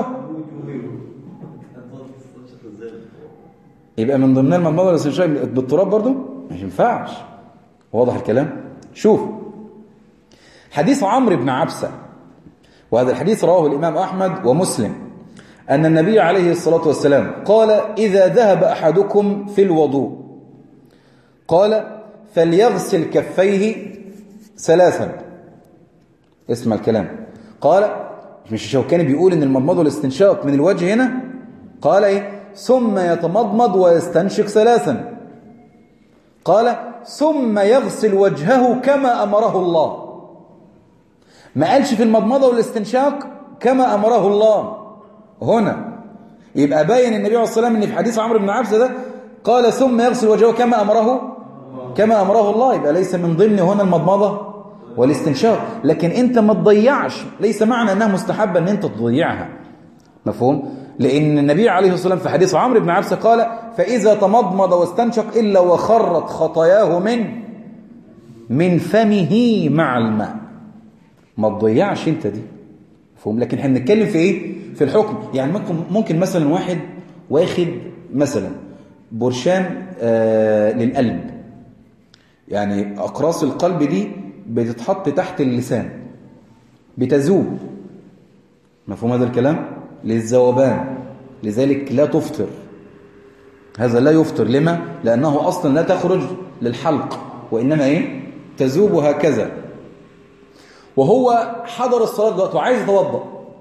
يبقى من ضمنها المضمضة والاستنشاق بالتراب برضو؟ مش ينفعش. واضح الكلام؟ شوف حديث عمرو بن عبسة، وهذا الحديث رواه الإمام أحمد ومسلم، أن النبي عليه الصلاة والسلام قال إذا ذهب أحدكم في الوضوء قال فليغسل كفيه ثلاثا. اسمع الكلام. قال مش الشوكاني بيقول إن المضمضة والاستنشاق من الوجه هنا؟ قال إيه؟ ثم يتمضمض ويستنشق ثلاثا. قال ثم يغسل وجهه كما أمره الله. ما قالش في المضمضة والاستنشاق كما أمره الله هنا. يبقى باين النبي عليه الصلاة والسلام إن في حديث عمرو بن عبسة ده قال ثم يغسل وجهه كما أمره كما أمره الله، يبقى ليس من ضمن هنا المضمضة والاستنشاق. لكن أنت ما تضيعش، ليس معنى أنها مستحبة أن أنت تضيعها. مفهوم؟ لأن النبي عليه الصلاة والسلام في حديث عمرو بن عبسة قال فإذا تمضمض واستنشق إلا وخرت خطاياه من من فمه مع الماء. ما تضيعش أنت دي. مفهوم؟ لكن احنا بنتكلم في إيه؟ في الحكم. يعني ممكن ممكن مثلا واحد واخد مثلا برشام آه للقلب، يعني أقراص القلب دي بتتحط تحت اللسان بتذوب. مفهوم هذا الكلام؟ للذوبان، لذلك لا تفطر. هذا لا يفطر. لما؟ لأنه أصلا لا تخرج للحلق، وإنما إيه؟ تذوب هكذا. وهو حضر الصلاة دلوقتي وعايز يتوضأ،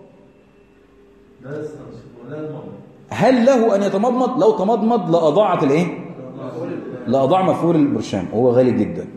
هل له أن يتمضمض؟ لو تمضمض لأضاعت الإيه؟ لأضاع مفعول البرشام، وهو غالي جدا.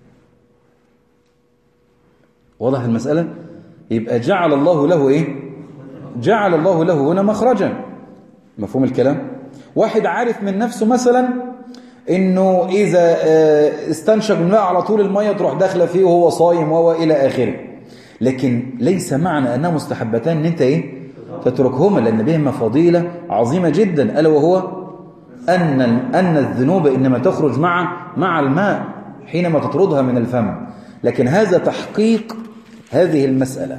واضح المسألة؟ يبقى جعل الله له إيه؟ جعل الله له هنا مخرجا. مفهوم الكلام؟ واحد عارف من نفسه مثلا إنه إذا استنشق الماء على طول المية تروح داخله فيه وهو صايم وهو إلى آخره. لكن ليس معنى أنها مستحبتان أن أنت إيه؟ تتركهما، لأن بهما فضيلة عظيمة جدا، ألا وهو أن أن الذنوب إنما تخرج مع مع الماء حينما تطردها من الفم. لكن هذا تحقيق هذه المسألة.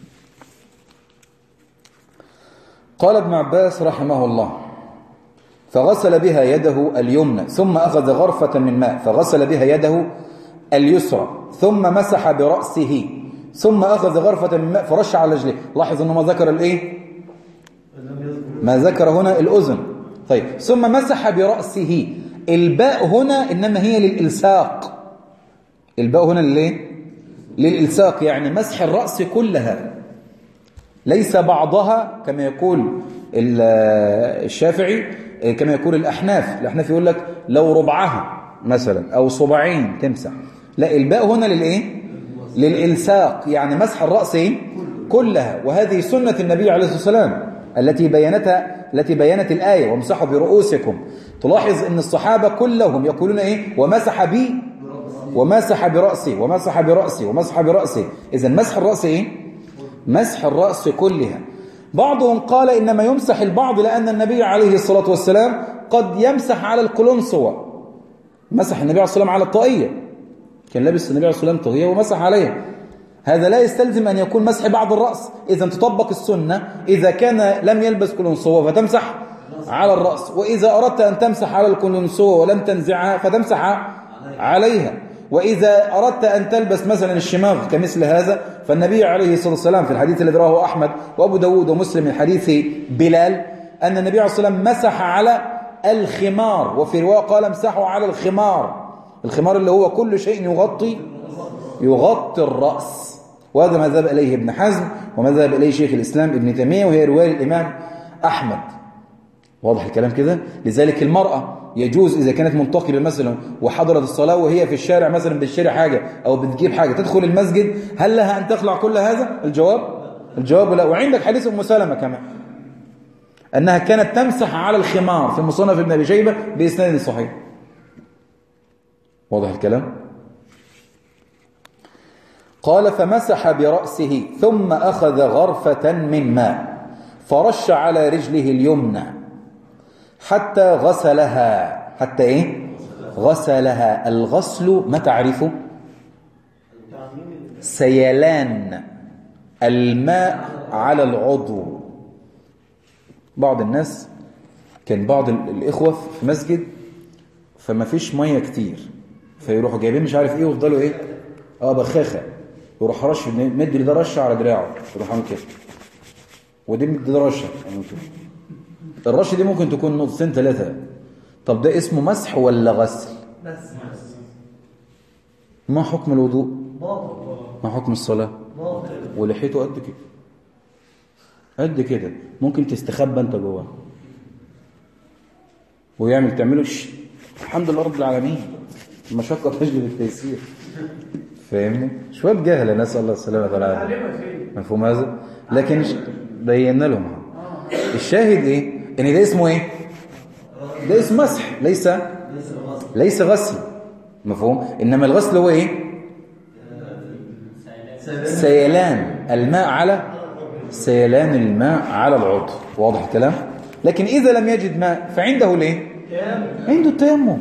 قال ابن عباس رحمه الله فغسل بها يده اليمنى ثم أخذ غرفة من ماء فغسل بها يده اليسرى ثم مسح برأسه ثم أخذ غرفة من ماء فرش على رجله. لاحظ أنه ما ذكر الإيه؟ ما ذكر هنا الأذن. طيب ثم مسح برأسه. الباء هنا إنما هي للإلساق. الباء هنا للإيه؟ للإلساق، يعني مسح الرأس كلها، ليس بعضها كما يقول الشافعي كما يقول الأحناف. الأحناف يقول لك لو ربعها مثلا أو صباعين تمسح. لا، الباء هنا للإيه؟ للإلساق، يعني مسح الرأس إيه؟ كلها. وهذه سنة النبي عليه الصلاة والسلام التي بينتها التي بينت الآية وامسحوا برؤوسكم. تلاحظ أن الصحابة كلهم يقولون إيه؟ ومسح بي ومسح برأسي ومسح برأسي ومسح برأسي. إذن مسح الرأس إيه؟ مسح الرأس كلها. بعضهم قال إنما يمسح البعض لأن النبي عليه الصلاة والسلام قد يمسح على القلنسوة. مسح النبي عليه الصلاة والسلام على الطاقية، كان لابس النبي عليه الصلاة والسلام طاقية ومسح عليها. هذا لا يستلزم أن يكون مسح بعض الرأس. إذا تطبق السنة إذا كان لم يلبس قلنسوة فتمسح على الرأس، وإذا أردت أن تمسح على القلنسوة ولم تنزعها فتمسح عليها. وإذا أردت أن تلبس مثلا الشماغ كمثل هذا، فالنبي عليه الصلاة والسلام في الحديث الذي رواه أحمد وأبو داود ومسلم من حديث بلال أن النبي عليه الصلاة والسلام مسح على الخمار، وفي رواية قال امسحوا على الخمار. الخمار اللي هو كل شيء يغطي يغطي الرأس. وهذا ما ذهب إليه ابن حزم وما ذهب إليه شيخ الإسلام ابن تيمية، وهي رواية الإمام أحمد. واضح الكلام كده؟ لذلك المرأة يجوز إذا كانت منتقلة مثلا وحضرت الصلاة وهي في الشارع مثلا بتشتري حاجة أو بتجيب حاجة تدخل المسجد، هل لها أن تخلع كل هذا؟ الجواب الجواب لا. وعندك حديث أم سلمة كمان أنها كانت تمسح على الخمار في مصنف ابن أبي شيبة بإسناد صحيح. واضح الكلام؟ قال فمسح برأسه ثم أخذ غرفة من ماء فرش على رجله اليمنى حتى غسلها. حتى إيه؟ غسلها. الغسل ما تعرفه؟ سيلان الماء على العضو. بعض الناس كان بعض الإخوة في مسجد فما فيش مية كتير فيروحوا جايبين مش عارف إيه ويفضلوا إيه آه بخاخة، يروح رش مد ده رش على دراعه يروح عامل كده، ودي مد ده رشه يعني كده. الرش دي ممكن تكون نقطتين ثلاثه. طب ده اسمه مسح ولا غسل؟ بس ما حكم الوضوء؟ ما حكم الصلاه؟ ولحيته قد كده قد كده، ممكن تستخبى انت جواه ويعمل تعمله ش... الحمد لله رب العالمين، المشقه تجلب التيسير. فاهمني؟ شويه جهله، نسال الله السلامه والعافيه. مفهوم هذا؟ لكن بينا لهم الشاهد ايه؟ ان ده اسمه ايه؟ ده اسمه مسح، ليس ليس غسل. مفهوم؟ انما الغسل هو ايه؟ سيلان الماء على سيلان الماء على العضو. واضح الكلام؟ لكن اذا لم يجد ماء فعنده الايه؟ عنده التيمم.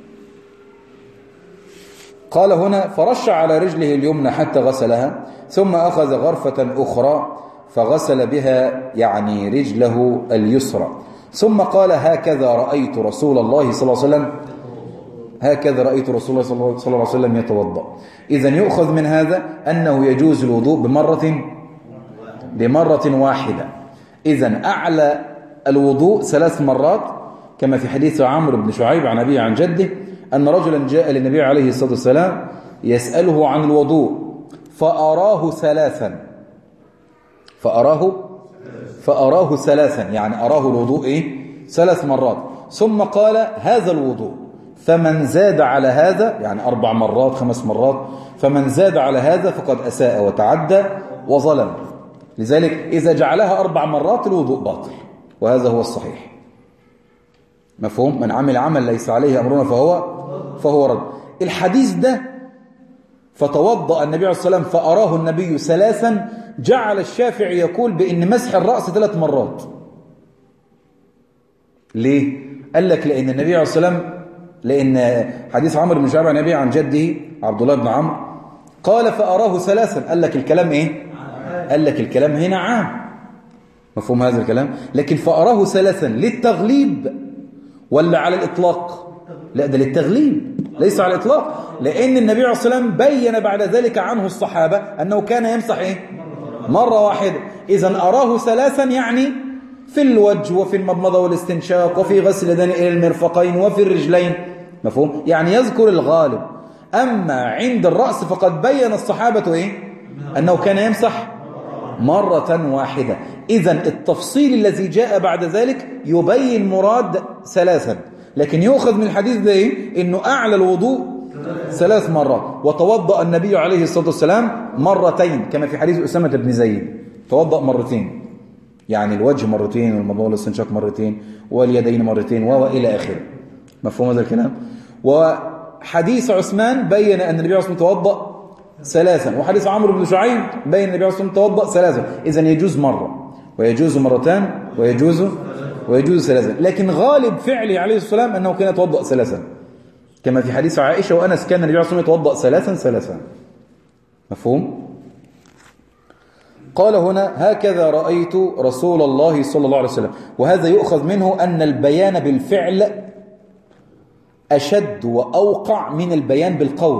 قال هنا فرش على رجله اليمنى حتى غسلها ثم أخذ غرفة أخرى فغسل بها يعني رجله اليسرى ثم قال هكذا رأيت رسول الله صلى الله عليه وسلم هكذا رأيت رسول الله صلى الله عليه وسلم يتوضأ. إذن يؤخذ من هذا أنه يجوز الوضوء بمرة بمرة واحدة. إذن أعلى الوضوء ثلاث مرات كما في حديث عمرو بن شعيب عن أبيه عن جده أن رجلا جاء للنبي عليه الصلاة والسلام يسأله عن الوضوء فأراه ثلاثا فأراه فأراه ثلاثا يعني أراه الوضوء إيه؟ ثلاث مرات ثم قال هذا الوضوء فمن زاد على هذا يعني أربع مرات خمس مرات فمن زاد على هذا فقد أساء وتعدى وظلم. لذلك إذا جعلها أربع مرات الوضوء باطل، وهذا هو الصحيح. مفهوم؟ من عمل عمل ليس عليه أمرنا فهو فهو رد. الحديث ده فتوضأ النبي عليه الصلاة والسلام فأراه النبي ثلاثا جعل الشافعي يقول بأن مسح الرأس ثلاث مرات. ليه؟ قال لك لأن النبي عليه الصلاة والسلام لأن حديث عمرو بن شعيب عن أبيه عن جده عبد الله بن عمرو قال فأراه ثلاثا. قال لك الكلام إيه؟ قال لك الكلام هنا عام. مفهوم هذا الكلام؟ لكن فأراه ثلاثا للتغليب ولا على الإطلاق؟ لا، ده للتغليب ليس على الإطلاق، لأن النبي عليه الصلاة والسلام بين بعد ذلك عنه الصحابة أنه كان يمسح إيه؟ مرة واحدة. إذن أراه ثلاثا يعني في الوجه وفي المضمضة والاستنشاق وفي غسل اليدين إلى المرفقين وفي الرجلين. مفهوم؟ يعني يذكر الغالب. أما عند الرأس فقد بين الصحابة إيه؟ أنه كان يمسح مرة واحدة. إذن التفصيل الذي جاء بعد ذلك يبين مراد ثلاثا، لكن يؤخذ من الحديث ده إيه؟ إنه أعلى الوضوء ثلاث مرات، وتوضأ النبي عليه الصلاة والسلام مرتين كما في حديث أسامة بن زيد، توضأ مرتين، يعني الوجه مرتين والمضمضة والاستنشاق مرتين واليدين مرتين وإلى آخره. مفهوم هذا الكلام؟ وحديث عثمان بين أن النبي عليه الصلاة والسلام توضأ ثلاثا، وحديث عمرو بن شعيب بين النبي عليه الصلاة والسلام توضأ ثلاثا. إذن يجوز مرة ويجوز مرتان ويجوز ويجوز ثلاثا، لكن غالب فعله عليه الصلاة والسلام أنه كان يتوضأ ثلاثا، كما في حديث عائشة وأنس كان النبي عليه الصلاة والسلام يتوضأ ثلاثا ثلاثا. مفهوم؟ قال هنا: هكذا رأيت رسول الله صلى الله عليه وسلم. وهذا يؤخذ منه أن البيان بالفعل أشد وأوقع من البيان بالقول.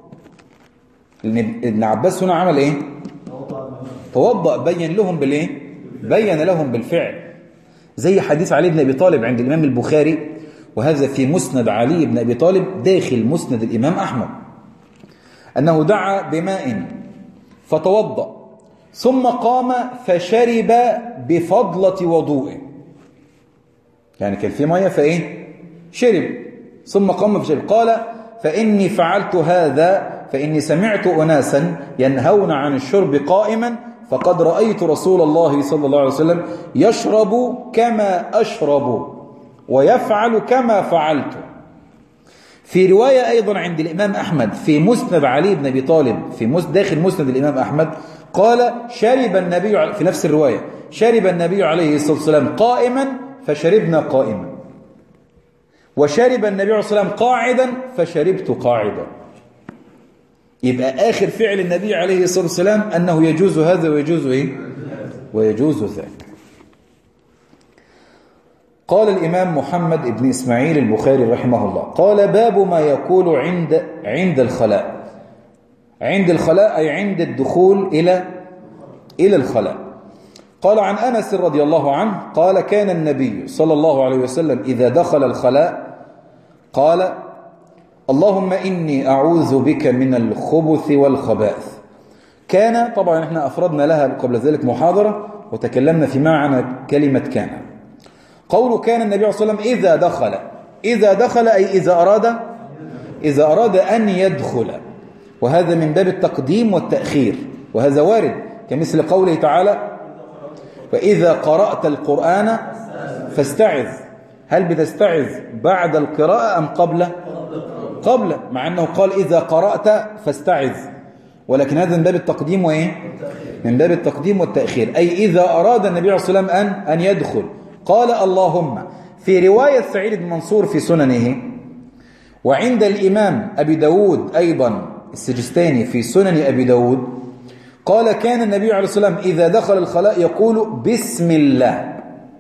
ابن عباس هنا عمل إيه؟ توضأ، بين لهم بالإيه؟ بين لهم بالفعل، زي حديث علي بن أبي طالب عند الإمام البخاري، وهذا في مسند علي بن أبي طالب داخل مسند الإمام أحمد، أنه دعا بماء فتوضأ ثم قام فشرب بفضلة وضوءه، يعني كان في مية فإيه؟ شرب، ثم قام فشرب. قال: فإني فعلت هذا فإني سمعت أناسا ينهون عن الشرب قائما، فقد رأيت رسول الله صلى الله عليه وسلم يشرب كما أشرب ويفعل كما فعلت. في رواية أيضا عند الإمام أحمد في مسند علي بن أبي طالب في داخل مسند الإمام أحمد، قال: شرب النبي في نفس الرواية شرب النبي عليه الصلاة والسلام قائما فشربنا قائما، وشرب النبي عليه الصلاة والسلام قاعدا فشربت قاعدا. يبقى آخر فعل النبي عليه الصلاة والسلام أنه يجوز هذا ويجوز إيه؟ ويجوز ذاك. قال الإمام محمد بن إسماعيل البخاري رحمه الله: قال: باب ما يقول عند عند الخلاء. عند الخلاء أي عند الدخول إلى إلى الخلاء. قال عن أنس رضي الله عنه قال: كان النبي صلى الله عليه وسلم إذا دخل الخلاء قال: اللهم إني أعوذ بك من الخبث والخبائث. كان طبعا احنا أفردنا لها قبل ذلك محاضرة وتكلمنا في معنى كلمة كان. قوله كان النبي صلى الله عليه وسلم إذا دخل، إذا دخل أي إذا أراد إذا أراد أن يدخل، وهذا من باب التقديم والتأخير، وهذا وارد كمثل قوله تعالى: وإذا قرأت القرآن فاستعذ. هل بتستعذ بعد القراءة أم قبل؟ قبل، مع أنه قال إذا قرأت فاستعذ، ولكن هذا من باب التقديم وإيه؟ من باب التقديم والتأخير، أي إذا أراد النبي عليه الصلاة والسلام أن أن يدخل قال اللهم. في رواية سعيد بن منصور في سننه، وعند الإمام أبي داود أيضا السجستاني في سنن أبي داود، قال: كان النبي عليه الصلاة والسلام إذا دخل الخلاء يقول بسم الله.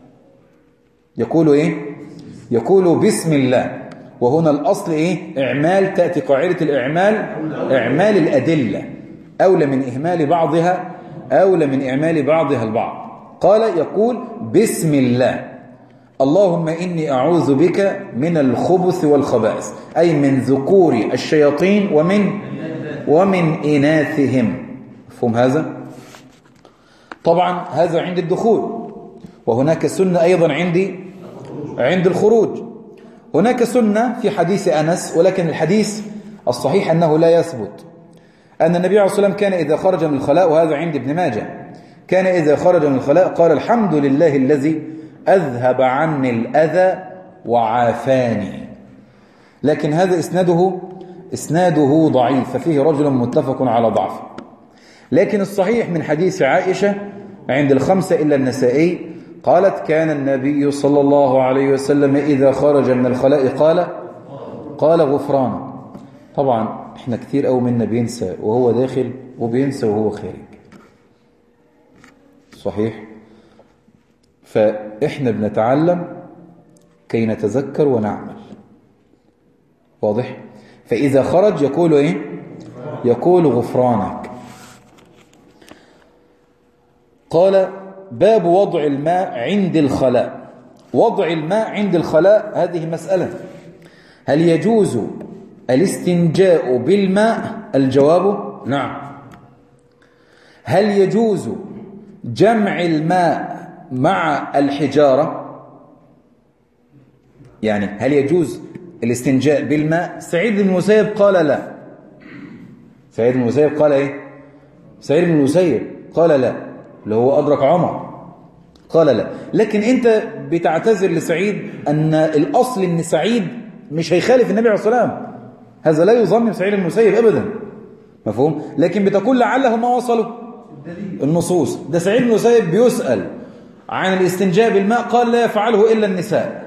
يقول إيه؟ يقول بسم الله. وهنا الأصل إيه؟ إعمال، تأتي قاعدة الإعمال إعمال الأدلة، أولى من إهمال بعضها أولى من إعمال بعضها البعض. قال يقول بسم الله، اللهم إني أعوذ بك من الخبث والخبائث، أي من ذكور الشياطين ومن ومن إناثهم. مفهوم هذا؟ طبعا هذا عند الدخول، وهناك سنة أيضا عندي عند الخروج. هناك سنة في حديث أنس، ولكن الحديث الصحيح أنه لا يثبت، أن النبي عليه الصلاة والسلام كان إذا خرج من الخلاء، وهذا عند ابن ماجه، كان إذا خرج من الخلاء قال: الحمد لله الذي أذهب عني الأذى وعافاني. لكن هذا إسناده إسناده ضعيف، ففيه رجل متفق على ضعفه. لكن الصحيح من حديث عائشة عند الخمسة إلا النسائي قالت: كان النبي صلى الله عليه وسلم إذا خرج من الخلاء قال قال غفران. طبعا احنا كثير أو منا بينسى وهو داخل وبينسى وهو خارج، صحيح؟ فإحنا بنتعلم كي نتذكر ونعمل، واضح؟ فإذا خرج يقول إيه؟ يقول غفرانك. قال: باب وضع الماء عند الخلاء. وضع الماء عند الخلاء هذه مسألة، هل يجوز الاستنجاء بالماء؟ الجواب نعم. هل يجوز جمع الماء مع الحجارة، يعني هل يجوز الاستنجاء بالماء؟ سعيد بن المسيب قال لا. سعيد بن المسيب قال ايه؟ سعيد بن المسيب قال لا، اللي هو أدرك عمر، قال لا. لكن انت بتعتذر لسعيد أن الأصل أن سعيد مش هيخالف النبي عليه الصلاة والسلام، هذا لا يظن سعيد بن المسيب أبدا، مفهوم؟ لكن بتقول لعله ما وصلوا النصوص. ده سعيد بن المسيب بيسأل عن الاستنجاء بالماء قال لا يفعله إلا النساء،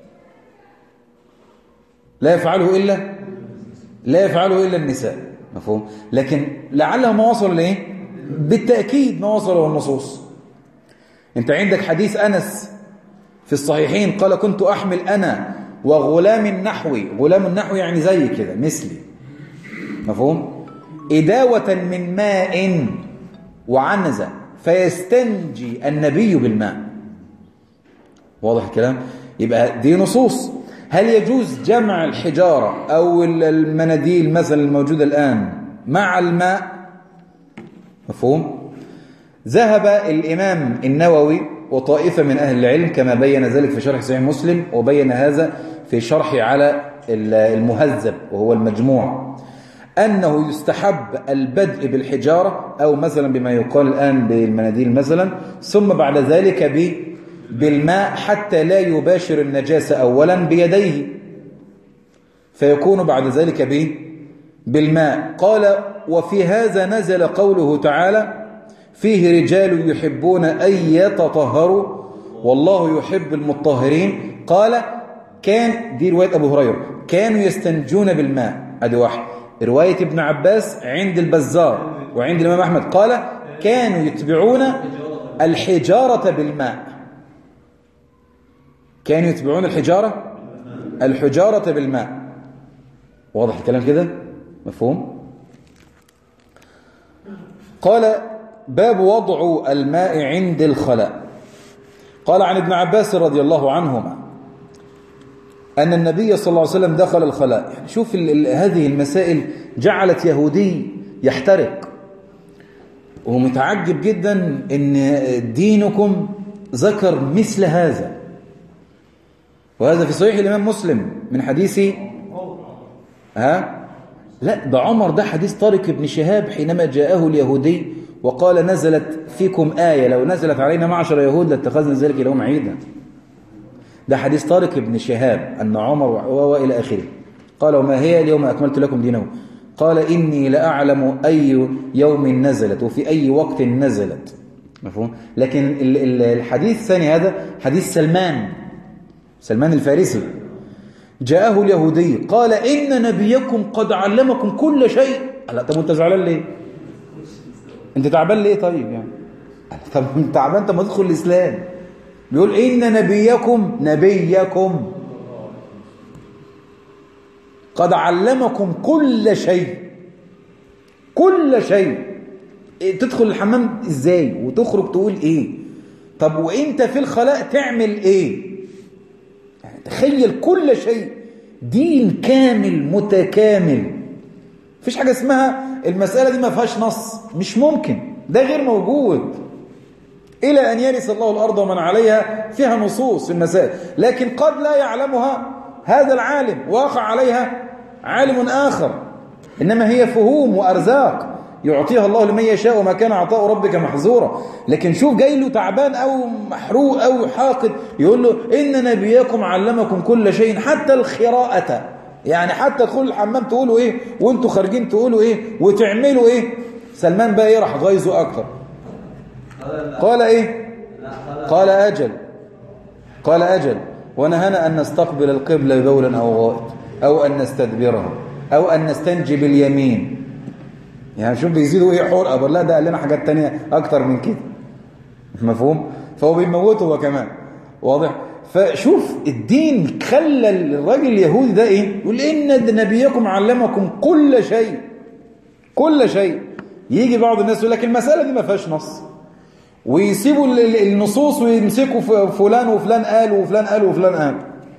لا يفعله إلا لا يفعله إلا النساء، مفهوم؟ لكن لعله ما وصلوا لإيه؟ بالتأكيد ما وصلوا النصوص. انت عندك حديث أنس في الصحيحين قال كنت أحمل أنا وغلام النحوي، غلام النحوي يعني زي كده مثلي، مفهوم؟ إداوة من ماء وعنزة فيستنجي النبي بالماء. واضح الكلام؟ يبقى دي نصوص. هل يجوز جمع الحجارة أو المناديل مثلا الموجودة الآن مع الماء؟ مفهوم؟ ذهب الإمام النووي وطائفة من أهل العلم كما بين ذلك في شرح صحيح مسلم، وبين هذا في شرح على المهذب وهو المجموع، أنه يستحب البدء بالحجارة أو مثلا بما يقال الآن بالمناديل مثلا، ثم بعد ذلك بالماء حتى لا يباشر النجاسة أولا بيديه، فيكون بعد ذلك بالماء. قال وفي هذا نزل قوله تعالى فيه رجال يحبون أن يتطهروا والله يحب المطهرين. قال كان، دي رواية أبو هريرة، كانوا يستنجون بالماء. ادي واحد. رواية ابن عباس عند البزار وعند الإمام أحمد قال كانوا يتبعون الحجارة بالماء، كانوا يتبعون الحجارة الحجارة بالماء. واضح الكلام كده؟ مفهوم؟ قال باب وضع الماء عند الخلاء. قال عن ابن عباس رضي الله عنهما أن النبي صلى الله عليه وسلم دخل الخلاء. يعني شوف ال ال هذه المسائل جعلت يهودي يحترق، ومتعجب جدا أن دينكم ذكر مثل هذا. وهذا في صحيح الإمام مسلم من حديث ها لا ده عمر، ده حديث طارق بن شهاب حينما جاءه اليهودي وقال نزلت فيكم آية لو نزلت علينا معشر يهود لاتخذنا ذلك اليوم عيدا. ده حديث طارق بن شهاب أن عمر وإلى آخره. قال وما هي اليوم أكملت لكم دينه؟ قال إني لأعلم أي يوم نزلت وفي أي وقت نزلت، مفهوم؟ لكن الحديث الثاني هذا حديث سلمان سلمان الفارسي، جاءه اليهودي قال إن نبيكم قد علمكم كل شيء. لا طب انت زعلان ليه؟ انت تعبان ليه طيب يعني؟ طب انت تعبان، انت ما تدخل الإسلام. بيقول إن نبيكم نبيكم قد علمكم كل شيء، كل شيء. تدخل الحمام ازاي وتخرج تقول ايه؟ طب وانت في الخلاء تعمل ايه؟ يعني تخيل كل شيء، دين كامل متكامل. مفيش حاجة اسمها المسألة دي ما فيهاش نص، مش ممكن، ده غير موجود. إلى أن يرث الله الأرض ومن عليها فيها نصوص في المسائل، لكن قد لا يعلمها هذا العالم، واقع عليها عالم آخر، إنما هي فهوم وأرزاق يعطيها الله لمن يشاء وما كان عطاء ربك محظورا. لكن شوف جاي له تعبان أو محروق أو حاقد يقول له إن نبيكم علمكم كل شيء حتى الخراءة، يعني حتى تدخلوا الحمام تقولوا إيه وانتوا خارجين تقولوا إيه وتعملوا إيه. سلمان بقى إيه راح غيظه أكتر، قال إيه؟ قال أجل قال أجل ونهانا أن نستقبل القبلة ببول أو غائط أو أن نستدبرها أو أن نستنجي باليمين. يعني شوف بيزيدوا إيه حرقة، بل لا ده قال لنا حاجات تانية أكتر من كده، مفهوم؟ فهو بيموته هو كمان. واضح؟ فشوف الدين خلى الراجل اليهودي ده إيه؟ يقول إن نبيكم علمكم كل شيء، كل شيء. يجي بعض الناس يقول لك المسألة دي ما فيهاش نص، ويسيبوا النصوص ويمسكوا فلان وفلان قال وفلان قال وفلان قال.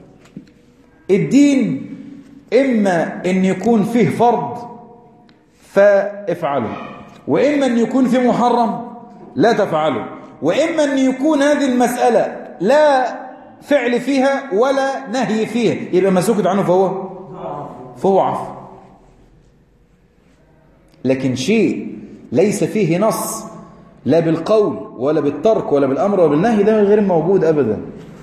الدين إما أن يكون فيه فرض فافعله، وإما أن يكون فيه محرم لا تفعله، وإما أن يكون هذه المسألة لا فعل فيها ولا نهي فيها، يبقى ما سكت عنه فهو فهو عفو. لكن شيء ليس فيه نص لا بالقول ولا بالترك ولا بالأمر ولا بالنهي، ده غير موجود أبدا.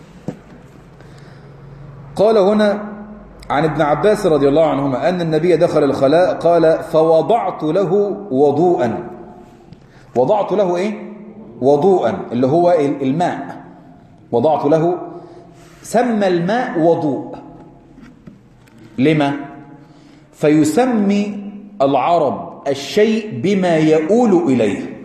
قال هنا عن ابن عباس رضي الله عنهما أن النبي دخل الخلاء قال فوضعت له وضوءا. وضعت له إيه؟ وضوءا اللي هو الماء. وضعت له، سمى الماء وضوء. لما؟ فيسمي العرب الشيء بما يؤول إليه.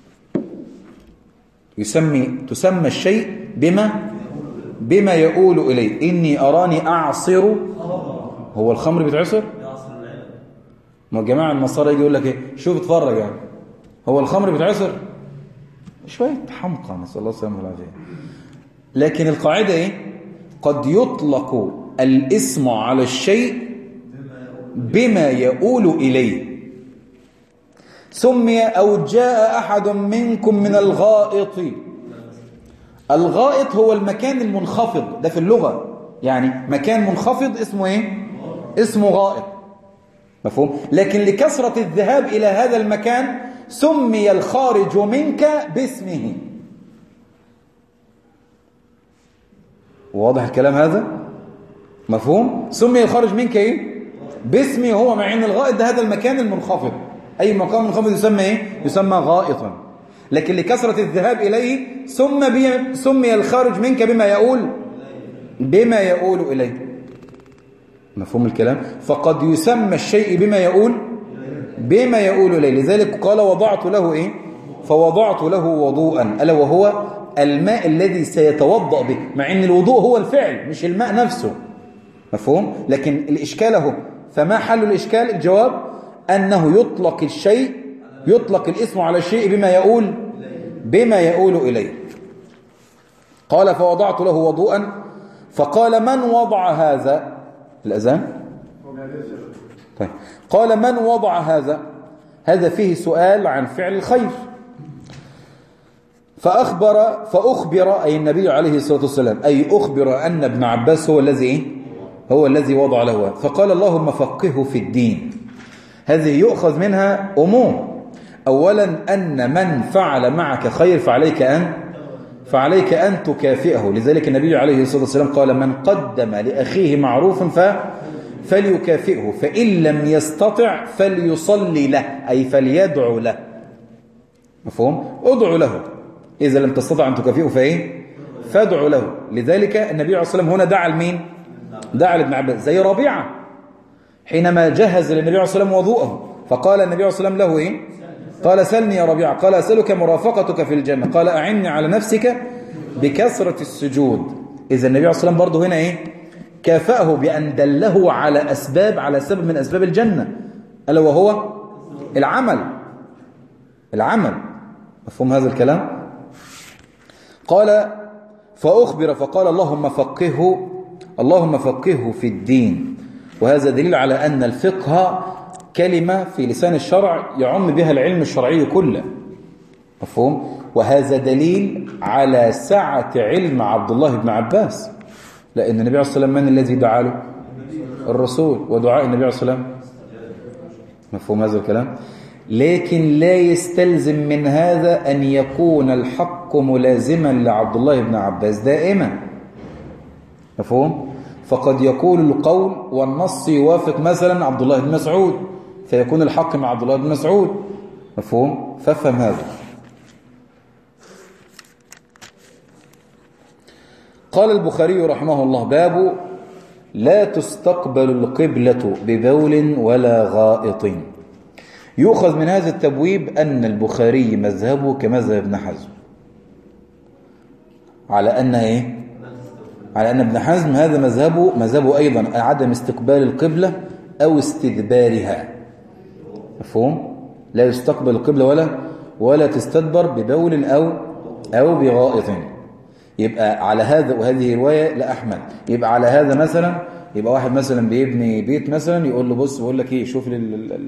يسمي تسمى الشيء بما بما يؤول إليه. إني أراني أعصر. هو الخمر بيتعصر؟ ما الجماعة النصارى يجي يقول لك إيه، شوف اتفرج يعني، هو الخمر بيتعصر؟ شوية حمقى، نسأل الله السلامة والعافية. لكن القاعدة إيه؟ قد يطلق الاسم على الشيء بما يؤول إليه. سمي أو جاء أحد منكم من الغائط. الغائط هو المكان المنخفض، ده في اللغة يعني مكان منخفض اسمه إيه؟ اسمه غائط. مفهوم؟ لكن لكثرة الذهاب إلى هذا المكان سمي الخارج منك باسمه. واضح الكلام هذا؟ مفهوم؟ سمي الخارج منك إيه؟ باسمه هو، مع أن الغائط ده هذا المكان المنخفض. أي مكان منخفض يسمى إيه؟ يسمى غائطا. لكن لكثرة الذهاب إليه سمي سمي الخارج منك بما يقول بما يقول إليه. مفهوم الكلام؟ فقد يسمى الشيء بما يقول بما يقول إليه. لذلك قال وضعت له إيه؟ فوضعت له وضوءا، ألا وهو الماء الذي سيتوضأ به، مع أن الوضوء هو الفعل مش الماء نفسه. مفهوم؟ لكن الإشكال هو، فما حل الإشكال؟ الجواب أنه يطلق الشيء يطلق الاسم على الشيء بما يقول بما يقول إليه. قال فوضعت له وضوءا فقال من وضع هذا؟ الأذان؟ طيب. قال من وضع هذا؟ هذا فيه سؤال عن فعل الخير. فأخبر فأخبر أي النبي عليه الصلاة والسلام، أي أخبر أن ابن عباس هو الذي هو الذي وضع له. فقال اللهم فقهه في الدين. هذه يؤخذ منها أمور. أولا أن من فعل معك خير فعليك أن فعليك أن تكافئه. لذلك النبي عليه الصلاة والسلام قال من قدم لأخيه معروفا ف فليكافئه، فإن لم يستطع فليصلي له، أي فليدعو له. مفهوم؟ ادعو له. إذا لم تستطع أن تكافئه فإيه؟ فادعو له. لذلك النبي عليه الصلاة والسلام هنا دعا لمين؟ دعا لابن عباس. زي ربيعة حينما جهز للنبي عليه الصلاة والسلام وضوءه، فقال النبي عليه الصلاة والسلام له إيه؟ قال سلني يا ربيعة. قال أسألك مرافقتك في الجنة. قال أعني على نفسك بكثرة السجود. إذا النبي عليه الصلاة والسلام برضه هنا إيه؟ كافأه بأن دله على أسباب على سبب من أسباب الجنة، ألا وهو العمل العمل مفهوم هذا الكلام؟ قال فأخبر فقال اللهم فقهه اللهم فقهه في الدين. وهذا دليل على أن الفقه كلمة في لسان الشرع يعم بها العلم الشرعي كله. مفهوم؟ وهذا دليل على سعة علم عبد الله بن عباس، لأن النبي عليه الصلاة والسلام من الذي دعا له؟ الرسول، ودعاء النبي عليه الصلاة والسلام. مفهوم هذا الكلام؟ لكن لا يستلزم من هذا أن يكون الحق ملازما لعبد الله بن عباس دائما. مفهوم؟ فقد يقول القول والنص يوافق مثلا عبد الله بن مسعود، فيكون الحق مع عبد الله بن مسعود. مفهوم؟ فافهم هذا. قال البخاري رحمه الله باب لا تستقبل القبلة ببول ولا غائط. يؤخذ من هذا التبويب أن البخاري مذهبه كمذهب ابن حزم، على أن إيه؟ على أن ابن حزم هذا مذهبه مذهبه أيضا عدم استقبال القبلة أو استدبارها. مفهوم؟ لا يستقبل القبلة ولا ولا تستدبر ببول أو أو بغائط. يبقى على هذا، وهذه رواية لأحمد، يبقى على هذا مثلا يبقى واحد مثلا بيبني بيت مثلا يقول له بص بقول لك ايه، شوف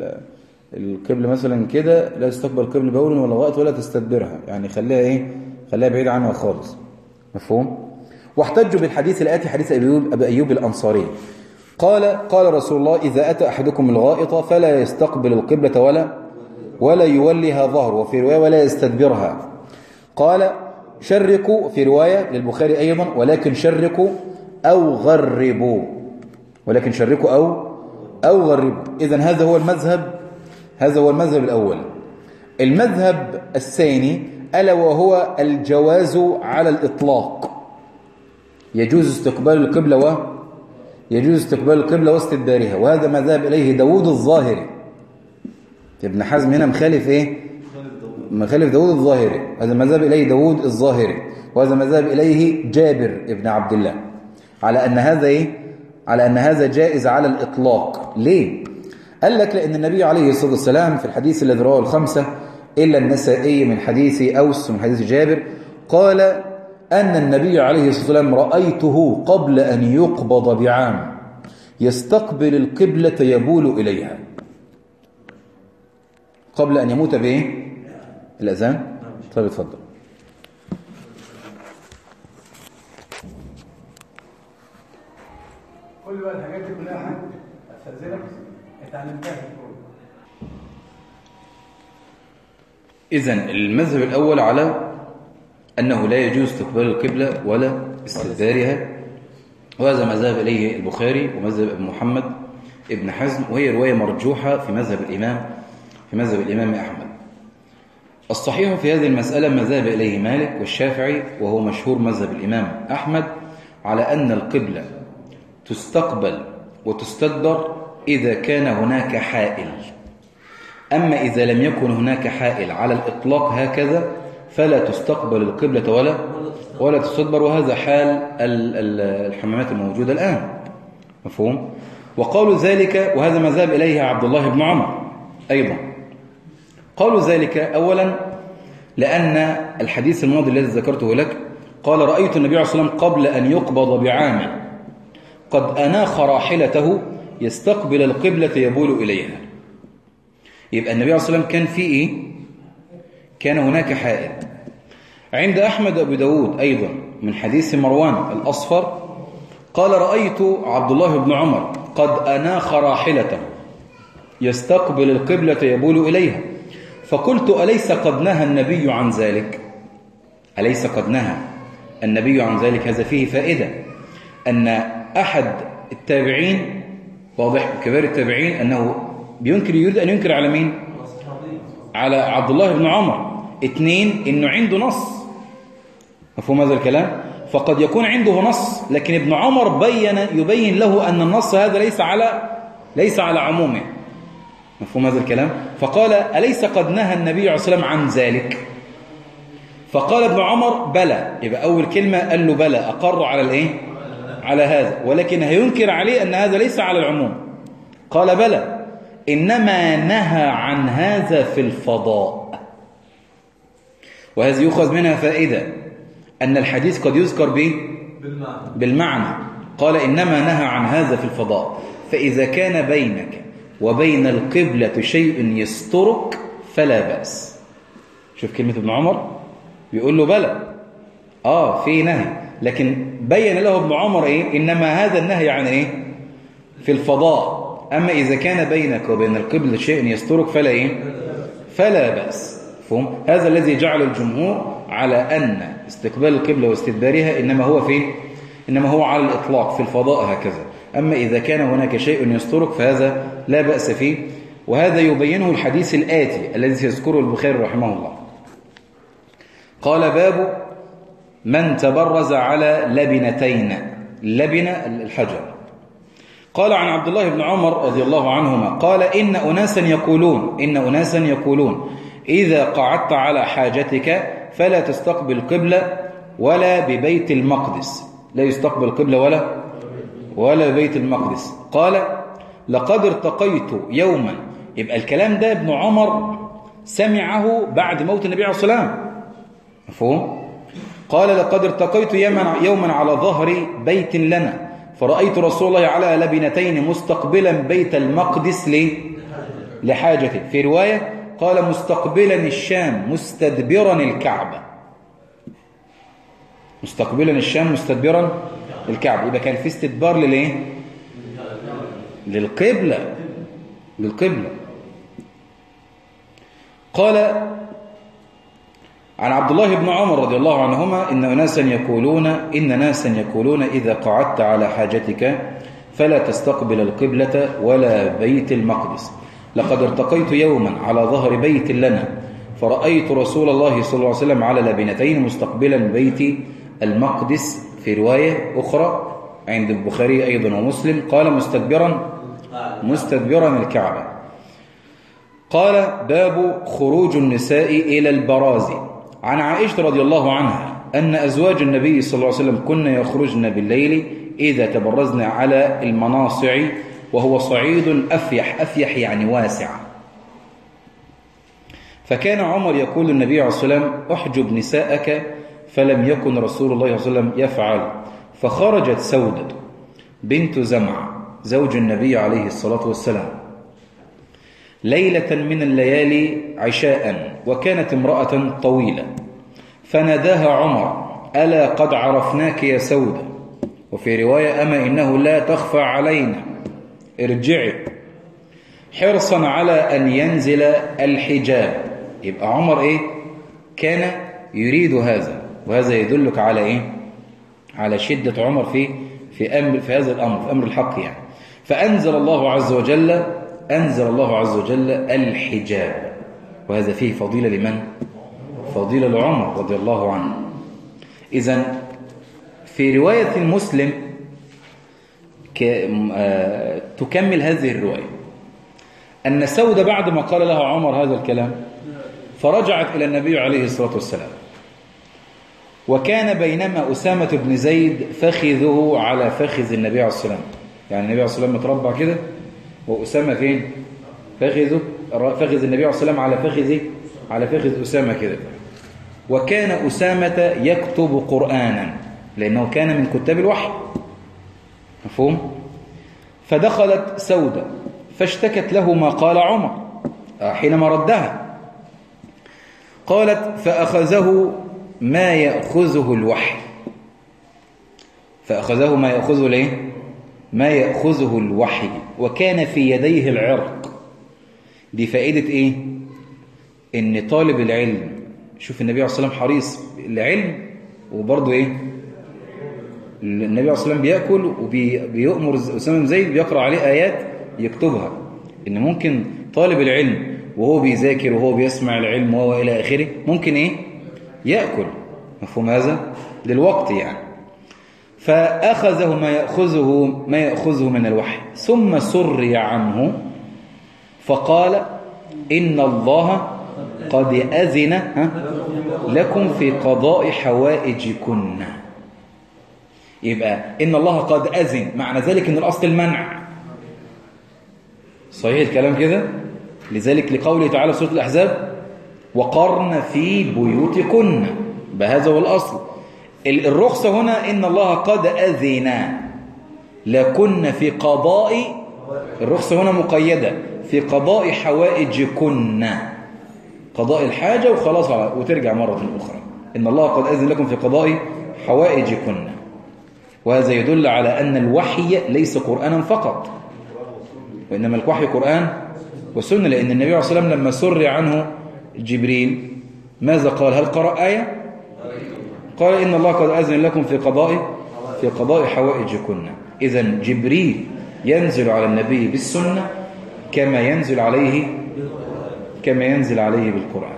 القبلة مثلا كده، لا تستقبل القبلة بول ولا غائط ولا تستدبرها، يعني خليها ايه، خليها بعيد عنها خالص. مفهوم؟ واحتجوا بالحديث الآتي، حديث أبي أيوب, أبي أيوب الأنصاري قال قال رسول الله: إذا أتى أحدكم الغائط فلا يستقبل القبلة ولا ولا يوليها ظهر، وفي رواية ولا يستدبرها. قال: شركوا، في رواية للبخاري أيضا: ولكن شركوا أو غربوا، ولكن شركوا أو أو غربوا. إذن هذا هو المذهب، هذا هو المذهب الأول. المذهب الثاني ألا وهو الجواز على الإطلاق، يجوز استقبال القبلة و يجوز استقبال القبلة واستدبارها، وهذا ما ذهب إليه داود الظاهري. ابن حزم هنا مخالف إيه؟ مخالف داود الظاهري. هذا ما ذهب إليه داود الظاهري، وهذا ما ذهب إليه جابر ابن عبد الله، على أن هذا إيه؟ على أن هذا جائز على الإطلاق. ليه؟ قال لك لأن النبي عليه الصلاة والسلام في الحديث الذي رواه الخمسة إلا النسائي من حديث أوس ومن حديث جابر قال أن النبي عليه الصلاة والسلام رأيته قبل أن يقبض بعام يستقبل القبلة يبول إليها، قبل أن يموت بإيه؟ الأذان. طيب اتفضل. كل بقى الحاجات دي كلها حاجة أستاذنك اتعلمتها في الكورة. إذن المذهب الأول على أنه لا يجوز استقبال القبلة ولا استدبارها، وهذا ما ذهب إليه البخاري ومذهب ابن محمد ابن حزم، وهي رواية مرجوحة في مذهب الإمام في مذهب الإمام أحمد. الصحيح في هذه المسألة ما ذهب إليه مالك والشافعي، وهو مشهور مذهب الإمام أحمد، على أن القبلة تستقبل وتستدبر إذا كان هناك حائل. أما إذا لم يكن هناك حائل على الإطلاق هكذا فلا تستقبل القبلة ولا ولا تستدبر، وهذا حال الحمامات الموجودة الآن. مفهوم؟ وقالوا ذلك، وهذا ما ذهب إليه عبد الله بن عمر أيضا، قالوا ذلك أولا لأن الحديث الماضي الذي ذكرته لك قال: رأيت النبي عليه الصلاة والسلام قبل أن يقبض بعام قد أناخ راحلته يستقبل القبلة يبول إليها. يبقى النبي عليه الصلاة والسلام كان في إيه؟ كان هناك حائل. عند أحمد أبو داود أيضا من حديث مروان الأصفر قال: رأيت عبد الله بن عمر قد أناخ راحلته يستقبل القبلة يبول إليها، فقلت: أليس قد نهى النبي عن ذلك؟ أليس قد نهى النبي عن ذلك؟ هذا فيه فائدة، أن أحد التابعين، واضح كبار التابعين، أنه بينكر يريد أن ينكر على مين؟ على عبد الله بن عمر. اثنين، إنه عنده نص. مفهوم هذا الكلام؟ فقد يكون عنده نص، لكن ابن عمر بين يبين له أن النص هذا ليس على ليس على عمومه. مفهوم هذا الكلام؟ فقال: أليس قد نهى النبي عليه الصلاة والسلام عن ذلك؟ فقال ابن عمر: بلى. يبقى أول كلمة قال له بلى، أقر على الإيه؟ على هذا، ولكن هينكر عليه أن هذا ليس على العموم. قال: بلى، إنما نهى عن هذا في الفضاء. وهذه يؤخذ منها فائدة أن الحديث قد يذكر به بالمعنى. بالمعنى قال: إنما نهى عن هذا في الفضاء، فإذا كان بينك وبين القبلة شيء يسترك فلا بأس. شوف كلمة ابن عمر، بيقول له بلى، آه في نهي، لكن بين له ابن عمر إيه؟ إنما هذا النهي عن إيه؟ في الفضاء. أما إذا كان بينك وبين القبلة شيء يسترك فلا إيه؟ فلا بأس. فهم؟ هذا الذي جعل الجمهور على أن استقبال القبلة واستدبارها إنما هو في إنما هو على الإطلاق في الفضاء هكذا. أما إذا كان هناك شيء يسترك فهذا لا بأس فيه، وهذا يبينه الحديث الآتي الذي سيذكره البخاري رحمه الله. قال: باب من تبرز على لبنتين. لبنة الحجر. قال عن عبد الله بن عمر رضي الله عنهما قال: إن أناسا يقولون إن أناسا يقولون إذا قعدت على حاجتك فلا تستقبل القبلة ولا ببيت المقدس. لا يستقبل القبلة ولا ولا ببيت المقدس. قال: لقد ارتقيت يوما. يبقى الكلام ده ابن عمر سمعه بعد موت النبي عليه الصلاة والسلام. مفهوم؟ قال: لقد ارتقيت يوما على ظهر بيت لنا فرأيت رسول الله على لبنتين مستقبلا بيت المقدس لحاجته. في رواية قال: مستقبلا الشام مستدبرا الكعبة. مستقبلا الشام مستدبرا الكعبة، يبقى كان في استدبار للايه؟ للقبلة للقبلة. قال عن عبد الله بن عمر رضي الله عنهما إن ناسا يقولون إن ناسا يقولون إذا قعدت على حاجتك فلا تستقبل القبلة ولا بيت المقدس. لقد ارتقيت يوما على ظهر بيت لنا فرأيت رسول الله صلى الله عليه وسلم على لبنتين مستقبلا بيت المقدس، في رواية أخرى عند البخاري أيضا ومسلم قال مستدبرا مستدبرا الكعبة. قال باب خروج النساء إلى البراز. عن عائشة رضي الله عنها أن أزواج النبي صلى الله عليه وسلم كن يخرجن بالليل إذا تبرزن على المناصع وهو صعيد أفيح، أفيح يعني واسع. فكان عمر يقول للنبي عليه الصلاة والسلام احجب نساءك، فلم يكن رسول الله صلى الله عليه وسلم يفعل. فخرجت سودة بنت زمع زوج النبي عليه الصلاة والسلام ليلة من الليالي عشاء، وكانت امرأة طويلة، فناداها عمر ألا قد عرفناك يا سودة، وفي رواية أما إنه لا تخفى علينا ارجعي، حرصا على أن ينزل الحجاب. يبقى عمر إيه؟ كان يريد هذا، وهذا يدلك على إيه؟ على شدة عمر في في أمر في هذا الأمر، في أمر الحق يعني. فأنزل الله عز وجل أنزل الله عز وجل الحجاب، وهذا فيه فضيلة لمن؟ فضيلة لعمر رضي الله عنه. إذن في رواية المسلم تكمل هذه الرواية أن سودة بعد ما قال لها عمر هذا الكلام فرجعت إلى النبي عليه الصلاة والسلام، وكان بينما أسامة بن زيد فخذه على فخذ النبي عليه الصلاة والسلام، يعني النبي عليه الصلاة والسلام متربع كده وأسامة فين؟ فخذه فخذ النبي عليه الصلاة والسلام على فخذ على فخذ أسامة كده. وكان أسامة يكتب قرآنا لأنه كان من كتاب الوحي، مفهوم؟ فدخلت سودة فاشتكت له ما قال عمر حينما ردها، قالت فأخذه ما يأخذه الوحي، فأخذه ما يأخذه ليه؟ ما يأخذه الوحي، وكان في يديه العرق. دي فائدة إيه؟ إن طالب العلم، شوف النبي عليه الصلاة والسلام حريص العلم، وبرضه إيه؟ النبي عليه الصلاة والسلام بيأكل وبيأمر أسامة بن زيد بيقرأ عليه آيات يكتبها، إن ممكن طالب العلم وهو بيذاكر وهو بيسمع العلم وهو إلى آخره ممكن إيه؟ يأكل، مفهوم هذا؟ للوقت يعني. فأخذه ما يأخذه ما يأخذه من الوحي، ثم سري عنه فقال إن الله قد أذن لكم في قضاء حوائجكن. يبقى إن الله قد أذن، معنى ذلك إن الأصل المنع، صحيح الكلام كده؟ لذلك لقوله تعالى في سورة الأحزاب وقرن في بيوتكن، بهذا هو الأصل. الرخصة هنا إن الله قد أذن لكن في قضاء، الرخصة هنا مقيدة في قضاء حوائجكن، قضاء الحاجة وخلاص وترجع مرة أخرى. إن الله قد أذن لكم في قضاء حوائجكن، وهذا يدل على أن الوحي ليس قرآنا فقط، وإنما الوحي قرآن وسنة. لأن النبي عليه الصلاة والسلام لما سر عنه جبريل ماذا قال؟ هل قرأ آية؟ قال إن الله قد أذن لكم في قضاء في قضاء حوائجكن. إذن جبريل ينزل على النبي بالسنة كما ينزل عليه كما ينزل عليه بالقرآن.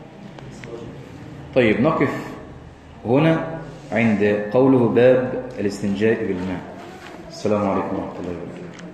طيب نقف هنا عند قوله باب الاستنجاء بالماء. السلام عليكم ورحمة الله وبركاته.